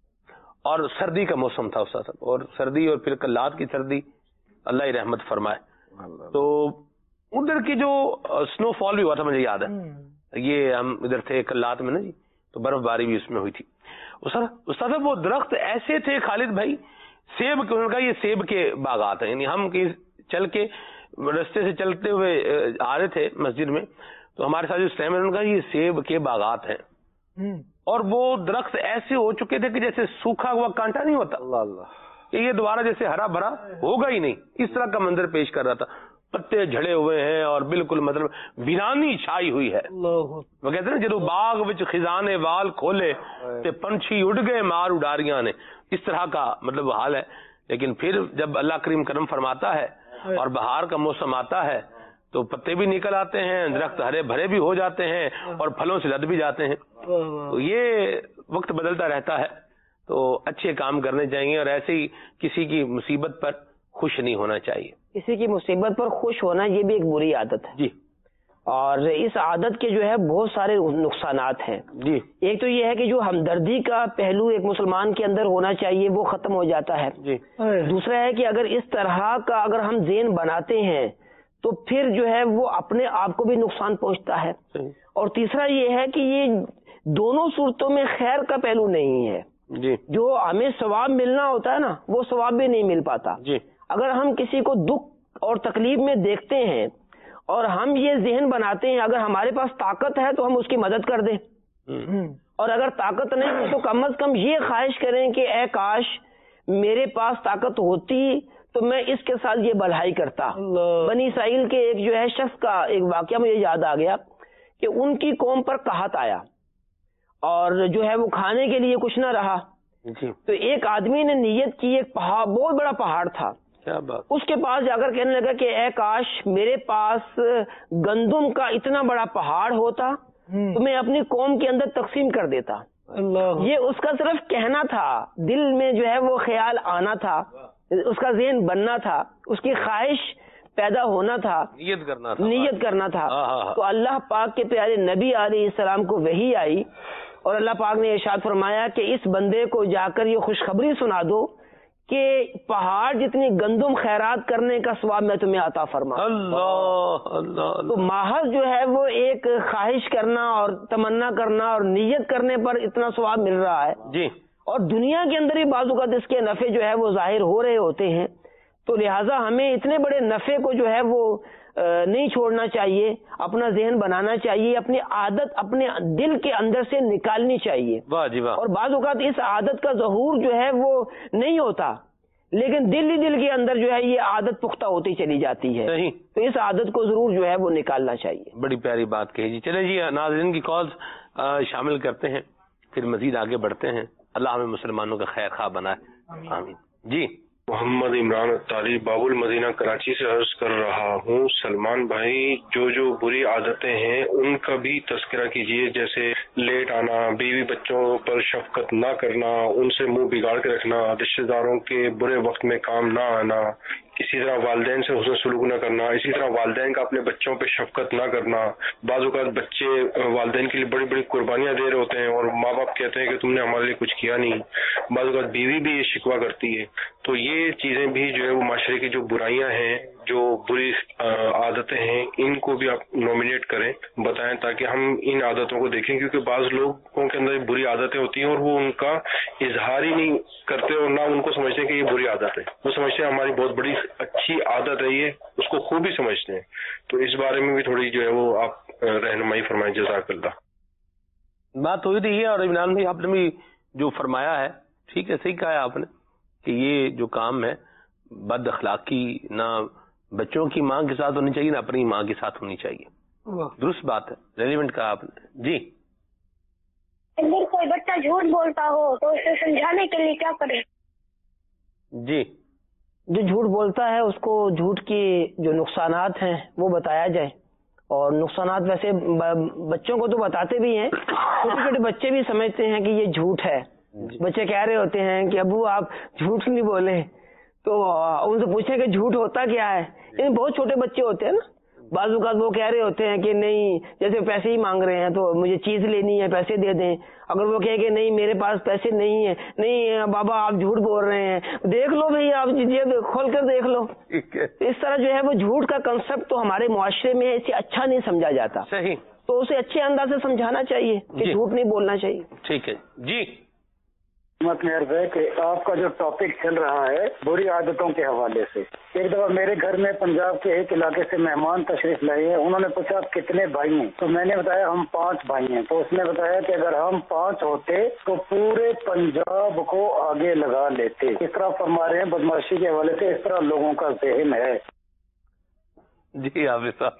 اور سردی کا موسم تھا استاد صاحب, اور سردی اور پھر کلات کی سردی اللہ ہی رحمت فرمائے. تو ادھر کی جو سنو فال بھی ہوا تھا, مجھے یاد ہے, یہ ہم ادھر تھے کلات میں نا جی, تو برف باری بھی اس میں ہوئی تھی. استاد صاحب وہ درخت ایسے تھے خالد بھائی, سیب کے, ان کا یہ سیب کے باغات ہیں. یعنی ہم چل کے رستے سے چلتے ہوئے آ رہے تھے مسجد میں, تو ہمارے ساتھ جو اسلام ہے ان کا یہ سیب کے باغات ہیں, اور وہ درخت ایسے ہو چکے تھے کہ جیسے سوکھا ہوا کانٹا نہیں ہوتا, اللہ اللہ, کہ یہ دوبارہ جیسے ہرا بھرا ہوگا ہی نہیں, اس طرح کا منظر پیش کر رہا تھا. پتے جھڑے ہوئے ہیں اور بالکل مطلب ویرانی چھائی ہوئی ہے. وہ کہتے ہیں جدو باغ وچ خزانے وال کھولے تے پنچھی اڑ گئے مار اڈاریاں نے, اس طرح کا مطلب حال ہے. لیکن پھر جب اللہ کریم کرم فرماتا ہے اور بہار کا موسم آتا ہے تو پتے بھی نکل آتے ہیں, درخت ہرے بھرے بھی ہو جاتے ہیں اور پھلوں سے لد بھی جاتے ہیں. تو یہ وقت بدلتا رہتا ہے, تو اچھے کام کرنے چاہیے, اور ایسے ہی کسی کی مصیبت پر خوش نہیں ہونا چاہیے. کسی کی مصیبت پر خوش ہونا یہ بھی ایک بری عادت ہے جی, اور اس عادت کے جو ہے بہت سارے نقصانات ہیں جی. ایک تو یہ ہے کہ جو ہمدردی کا پہلو ایک مسلمان کے اندر ہونا چاہیے وہ ختم ہو جاتا ہے جی. دوسرا ہے کہ اگر اس طرح کا اگر ہم ذہن بناتے ہیں تو پھر جو ہے وہ اپنے آپ کو بھی نقصان پہنچتا ہے. اور تیسرا یہ ہے کہ یہ دونوں صورتوں میں خیر کا پہلو نہیں ہے جی. جو ہمیں ثواب ملنا ہوتا ہے نا, وہ ثواب بھی نہیں مل پاتا جی. اگر ہم کسی کو دکھ اور تکلیف میں دیکھتے ہیں اور ہم یہ ذہن بناتے ہیں اگر ہمارے پاس طاقت ہے تو ہم اس کی مدد کر دیں, اور اگر طاقت نہیں ہے تو کم از کم یہ خواہش کریں کہ اے کاش میرے پاس طاقت ہوتی تو میں اس کے ساتھ یہ بھلائی کرتا. بنی اسرائیل کے ایک جو ہے شخص کا ایک واقعہ مجھے یاد آ گیا کہ ان کی قوم پر قحط آیا اور جو ہے وہ کھانے کے لیے کچھ نہ رہا جی. تو ایک آدمی نے نیت کی, ایک پہاڑ, بہت بڑا پہاڑ تھا, اس کے پاس جا کر کہنے لگا کہ اے کاش میرے پاس گندم کا اتنا بڑا پہاڑ ہوتا تو میں اپنی قوم کے اندر تقسیم کر دیتا. اللہ. یہ اس کا صرف کہنا تھا, دل میں جو ہے وہ خیال آنا تھا, اس کا ذہن بننا تھا, اس کی خواہش پیدا ہونا تھا, نیت کرنا تھا, نیت کرنا تھا. تو اللہ پاک کے پیارے نبی علیہ السلام کو وحی آئی اور اللہ پاک نے ارشاد فرمایا کہ اس بندے کو جا کر یہ خوشخبری سنا دو کہ پہاڑ جتنی گندم خیرات کرنے کا ثواب میں تمہیں عطا فرما. اللہ اللہ. تو محض جو ہے وہ ایک خواہش کرنا اور تمنا کرنا اور نیت کرنے پر اتنا ثواب مل رہا ہے جی. اور دنیا کے اندر ہی بعض اوقات اس کے نفع جو ہے وہ ظاہر ہو رہے ہوتے ہیں, تو لہٰذا ہمیں اتنے بڑے نفع کو جو ہے وہ نہیں چھوڑنا چاہیے، اپنا ذہن بنانا چاہیے، اپنی عادت اپنے دل کے اندر سے نکالنی چاہیے. واہ جی واہ. اور بعض اوقات اس عادت کا ظہور جو ہے وہ نہیں ہوتا، لیکن دل ہی دل کے اندر جو ہے یہ عادت پختہ ہوتی چلی جاتی ہے. صحیح. تو اس عادت کو ضرور جو ہے وہ نکالنا چاہیے. بڑی پیاری بات کہی جی. چلے جی ناظرین کی کالز شامل کرتے ہیں، پھر مزید آگے بڑھتے ہیں. اللہ ہمیں مسلمانوں کا خیر خواہ بنائے. آمین. جی محمد عمران اتاری باب المدینہ کراچی سے عرض کر رہا ہوں. سلمان بھائی، جو جو بری عادتیں ہیں ان کا بھی تذکرہ کیجیے، جیسے لیٹ آنا، بیوی بچوں پر شفقت نہ کرنا، ان سے منہ بگاڑ کے رکھنا، رشتہ داروں کے برے وقت میں کام نہ آنا، اسی طرح والدین سے حسن سلوک نہ کرنا، اسی طرح والدین کا اپنے بچوں پہ شفقت نہ کرنا. بعض اوقات بچے والدین کے لیے بڑی بڑی قربانیاں دے رہے ہوتے ہیں اور ماں باپ کہتے ہیں کہ تم نے ہمارے لیے کچھ کیا نہیں. بعض اوقات بیوی بھی یہ شکوہ کرتی ہے. تو یہ چیزیں بھی جو ہے وہ معاشرے کی جو برائیاں ہیں، جو بری عادتیں ہیں، ان کو بھی آپ نومینیٹ کریں، بتائیں، تاکہ ہم ان عادتوں کو دیکھیں. کیونکہ بعض لوگوں کے اندر بری عادتیں ہوتی ہیں اور وہ ان کا اظہار ہی نہیں کرتے اور نہ ان کو سمجھتے ہیں کہ یہ بری عادت ہے. وہ سمجھتے ہیں ہماری بہت بڑی اچھی عادت ہے، یہ اس کو خوب ہی سمجھتے ہیں. تو اس بارے میں بھی تھوڑی جو ہے وہ آپ رہنمائی فرمائیں. جزاک اللہ. بات ہوئی رہی ہے اور عمران بھائی آپ نے بھی جو فرمایا ہے ٹھیک ہے، صحیح کہا ہے آپ نے کہ یہ جو کام ہے بد اخلاقی نہ بچوں کی ماں کے ساتھ ہونی چاہیے نہ اپنی ماں کے ساتھ ہونی چاہیے. درست بات ہے، ریلیونٹ کہا آپ نے. جی اگر کوئی بچہ جھوٹ بولتا ہو تو اسے سمجھانے کے لیے کیا کرے؟ جی جو جھوٹ بولتا ہے اس کو جھوٹ کی جو نقصانات ہیں وہ بتایا جائے. اور نقصانات ویسے بچوں کو تو بتاتے بھی ہیں، چھوٹے چھوٹے بچے بھی سمجھتے ہیں کہ یہ جھوٹ ہے. بچے کہہ رہے ہوتے ہیں کہ ابو آپ جھوٹ نہیں بولے، تو ان سے پوچھیں کہ جھوٹ ہوتا کیا ہے. یعنی بہت چھوٹے بچے ہوتے ہیں نا، بعض اوقات وہ کہہ رہے ہوتے ہیں کہ نہیں، جیسے پیسے ہی مانگ رہے ہیں تو مجھے چیز لینی ہے، پیسے دے دیں. اگر وہ کہے کہ نہیں میرے پاس پیسے نہیں ہیں، نہیں بابا آپ جھوٹ بول رہے ہیں، دیکھ لو بھائی آپ جیب کھول کر دیکھ لو. اس طرح جو ہے وہ جھوٹ کا کنسپٹ تو ہمارے معاشرے میں اسے اچھا نہیں سمجھا جاتا. صحیح. تو اسے اچھے انداز سے سمجھانا چاہیے کہ جھوٹ نہیں بولنا چاہیے. ٹھیک ہے جی. میں عرض ہے کہ آپ کا جو ٹاپک چل رہا ہے بری عادتوں کے حوالے سے، ایک دفعہ میرے گھر میں پنجاب کے ایک علاقے سے مہمان تشریف لائے ہیں. انہوں نے پوچھا آپ کتنے بھائی ہیں؟ تو میں نے بتایا ہم پانچ بھائی ہیں. تو اس نے بتایا کہ اگر ہم پانچ ہوتے تو پورے پنجاب کو آگے لگا لیتے. اس طرح فرما رہے ہیں بدماشی کے حوالے سے اس طرح لوگوں کا ذہن ہے. جی حافظ صاحب،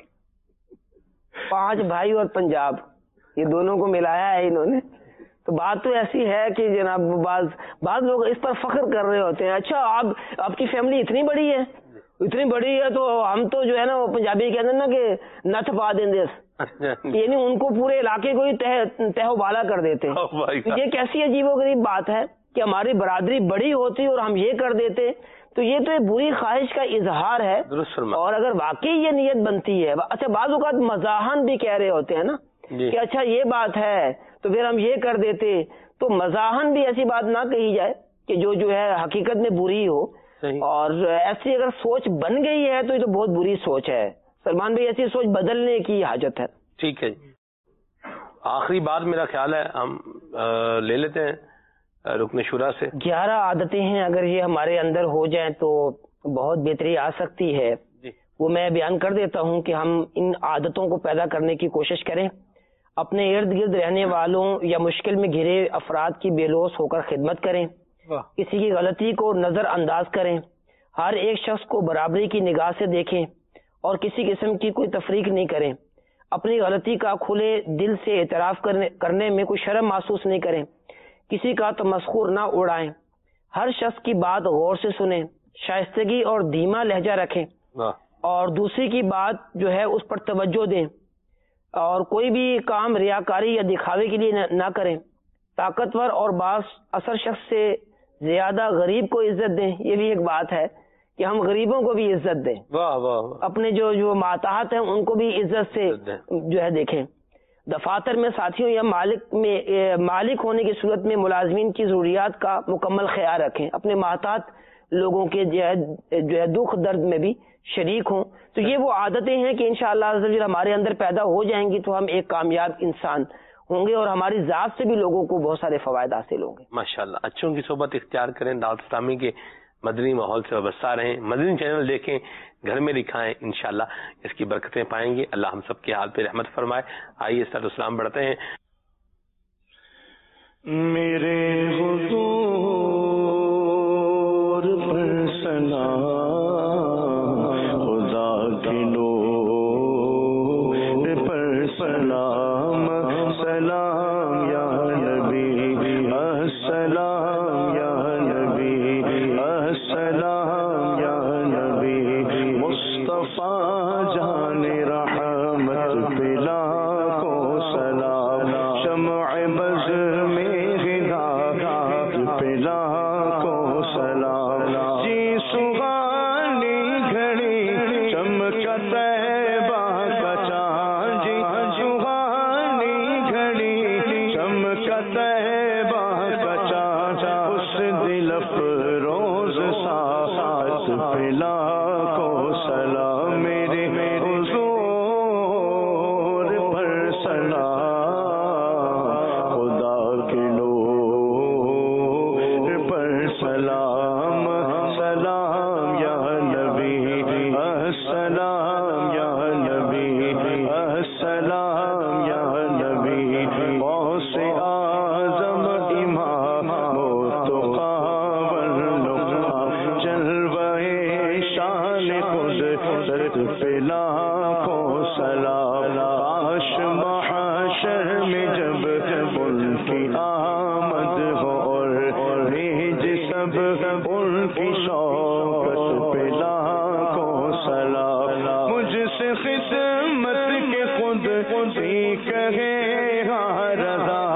پانچ بھائی اور پنجاب یہ دونوں کو ملایا ہے انہوں نے. تو بات تو ایسی ہے کہ جناب بعض بعض لوگ اس پر فخر کر رہے ہوتے ہیں. اچھا آپ آپ کی فیملی اتنی بڑی ہے، اتنی بڑی ہے تو ہم تو جو ہے نا وہ پنجابی کہتے ہیں نا کہ نتھ پا دیں دے، یعنی ان کو پورے علاقے کو ہی تہ و بالا کر دیتے. یہ کیسی عجیب و غریب بات ہے کہ ہماری برادری بڑی ہوتی اور ہم یہ کر دیتے. تو یہ تو ایک بری خواہش کا اظہار ہے. اور اگر واقعی یہ نیت بنتی ہے، اچھا بعض اوقات مزاحن بھی کہہ رہے ہوتے ہیں نا کہ اچھا یہ بات ہے تو پھر ہم یہ کر دیتے. تو مزاحن بھی ایسی بات نہ کہی جائے کہ جو جو ہے حقیقت میں بری ہو. اور ایسی اگر سوچ بن گئی ہے تو یہ تو بہت بری سوچ ہے. سلمان بھائی ایسی سوچ بدلنے کی حاجت ہے. ٹھیک ہے جی. آخری بات میرا خیال ہے ہم لے لیتے ہیں رکن شورا سے. گیارہ عادتیں ہیں، اگر یہ ہمارے اندر ہو جائیں تو بہت بہتری آ سکتی ہے. وہ میں بیان کر دیتا ہوں کہ ہم ان عادتوں کو پیدا کرنے کی کوشش کریں. اپنے ارد گرد رہنے والوں یا مشکل میں گھرے افراد کی بے لوث ہو کر خدمت کریں. کسی کی غلطی کو نظر انداز کریں. ہر ایک شخص کو برابری کی نگاہ سے دیکھیں اور کسی قسم کی کوئی تفریق نہیں کریں. اپنی غلطی کا کھلے دل سے اعتراف کرنے میں کوئی شرم محسوس نہیں کریں. کسی کا تمسخر نہ اڑائیں. ہر شخص کی بات غور سے سنیں. شائستگی اور دھیما لہجہ رکھیں اور دوسری کی بات جو ہے اس پر توجہ دیں. اور کوئی بھی کام ریاکاری یا دکھاوے کے لیے نہ کریں. طاقتور اور باعث اثر شخص سے زیادہ غریب کو عزت دیں. یہ بھی ایک بات ہے کہ ہم غریبوں کو بھی عزت دیں. واہ واہ. اپنے جو جو ماتحت ہیں ان کو بھی عزت سے جو ہے دیکھیں. دفاتر میں ساتھیوں یا مالک میں مالک ہونے کی صورت میں ملازمین کی ضروریات کا مکمل خیال رکھیں. اپنے ماتحت لوگوں کے جو ہے جو ہے دکھ درد میں بھی شریک ہوں. تو یہ وہ عادتیں ہیں کہ انشاءاللہ عز و جل ہمارے اندر پیدا ہو جائیں گی تو ہم ایک کامیاب انسان ہوں گے اور ہماری ذات سے بھی لوگوں کو بہت سارے فوائد حاصل ہوں گے. ماشاءاللہ. اچھوں کی صحبت اختیار کریں. دعوت اسلامی کے مدنی ماحول سے وابستہ رہیں، مدنی چینل دیکھیں، گھر میں دکھائیں، انشاءاللہ اس کی برکتیں پائیں گے. اللہ ہم سب کے حال پہ رحمت فرمائے. آئیے صلاۃ والسلام بڑھتے ہیں. میرے حضور پر سلام، خدا کی نور پر سلام، سلام یا نبی، السلام یا نبی، السلام یا نبی، مصطفیٰ جان رحمت پلا کو سلام، شمع بز میں پلا کو سلام، جی سہانی گھڑی چمکا طیبہ کا چاند، جی سہانی گھڑی چمکا طیبہ کا چاند، اس دل افروز ساعت پلا کو سلام، میرے حضور پر سلام، خدا کے سلام، سلام یا نبی، السلام یا نبی، السلام یا نبی، غوث اعظم امام متقی والنقا، جلوہ شان قدرت پلا کو سلام، کاش محشر میں جب ان کی آمد ہو سب ان کی شوقت پلا کو سلام، مجھ سے خدمت کے خود ہی کہے ہاں رضا،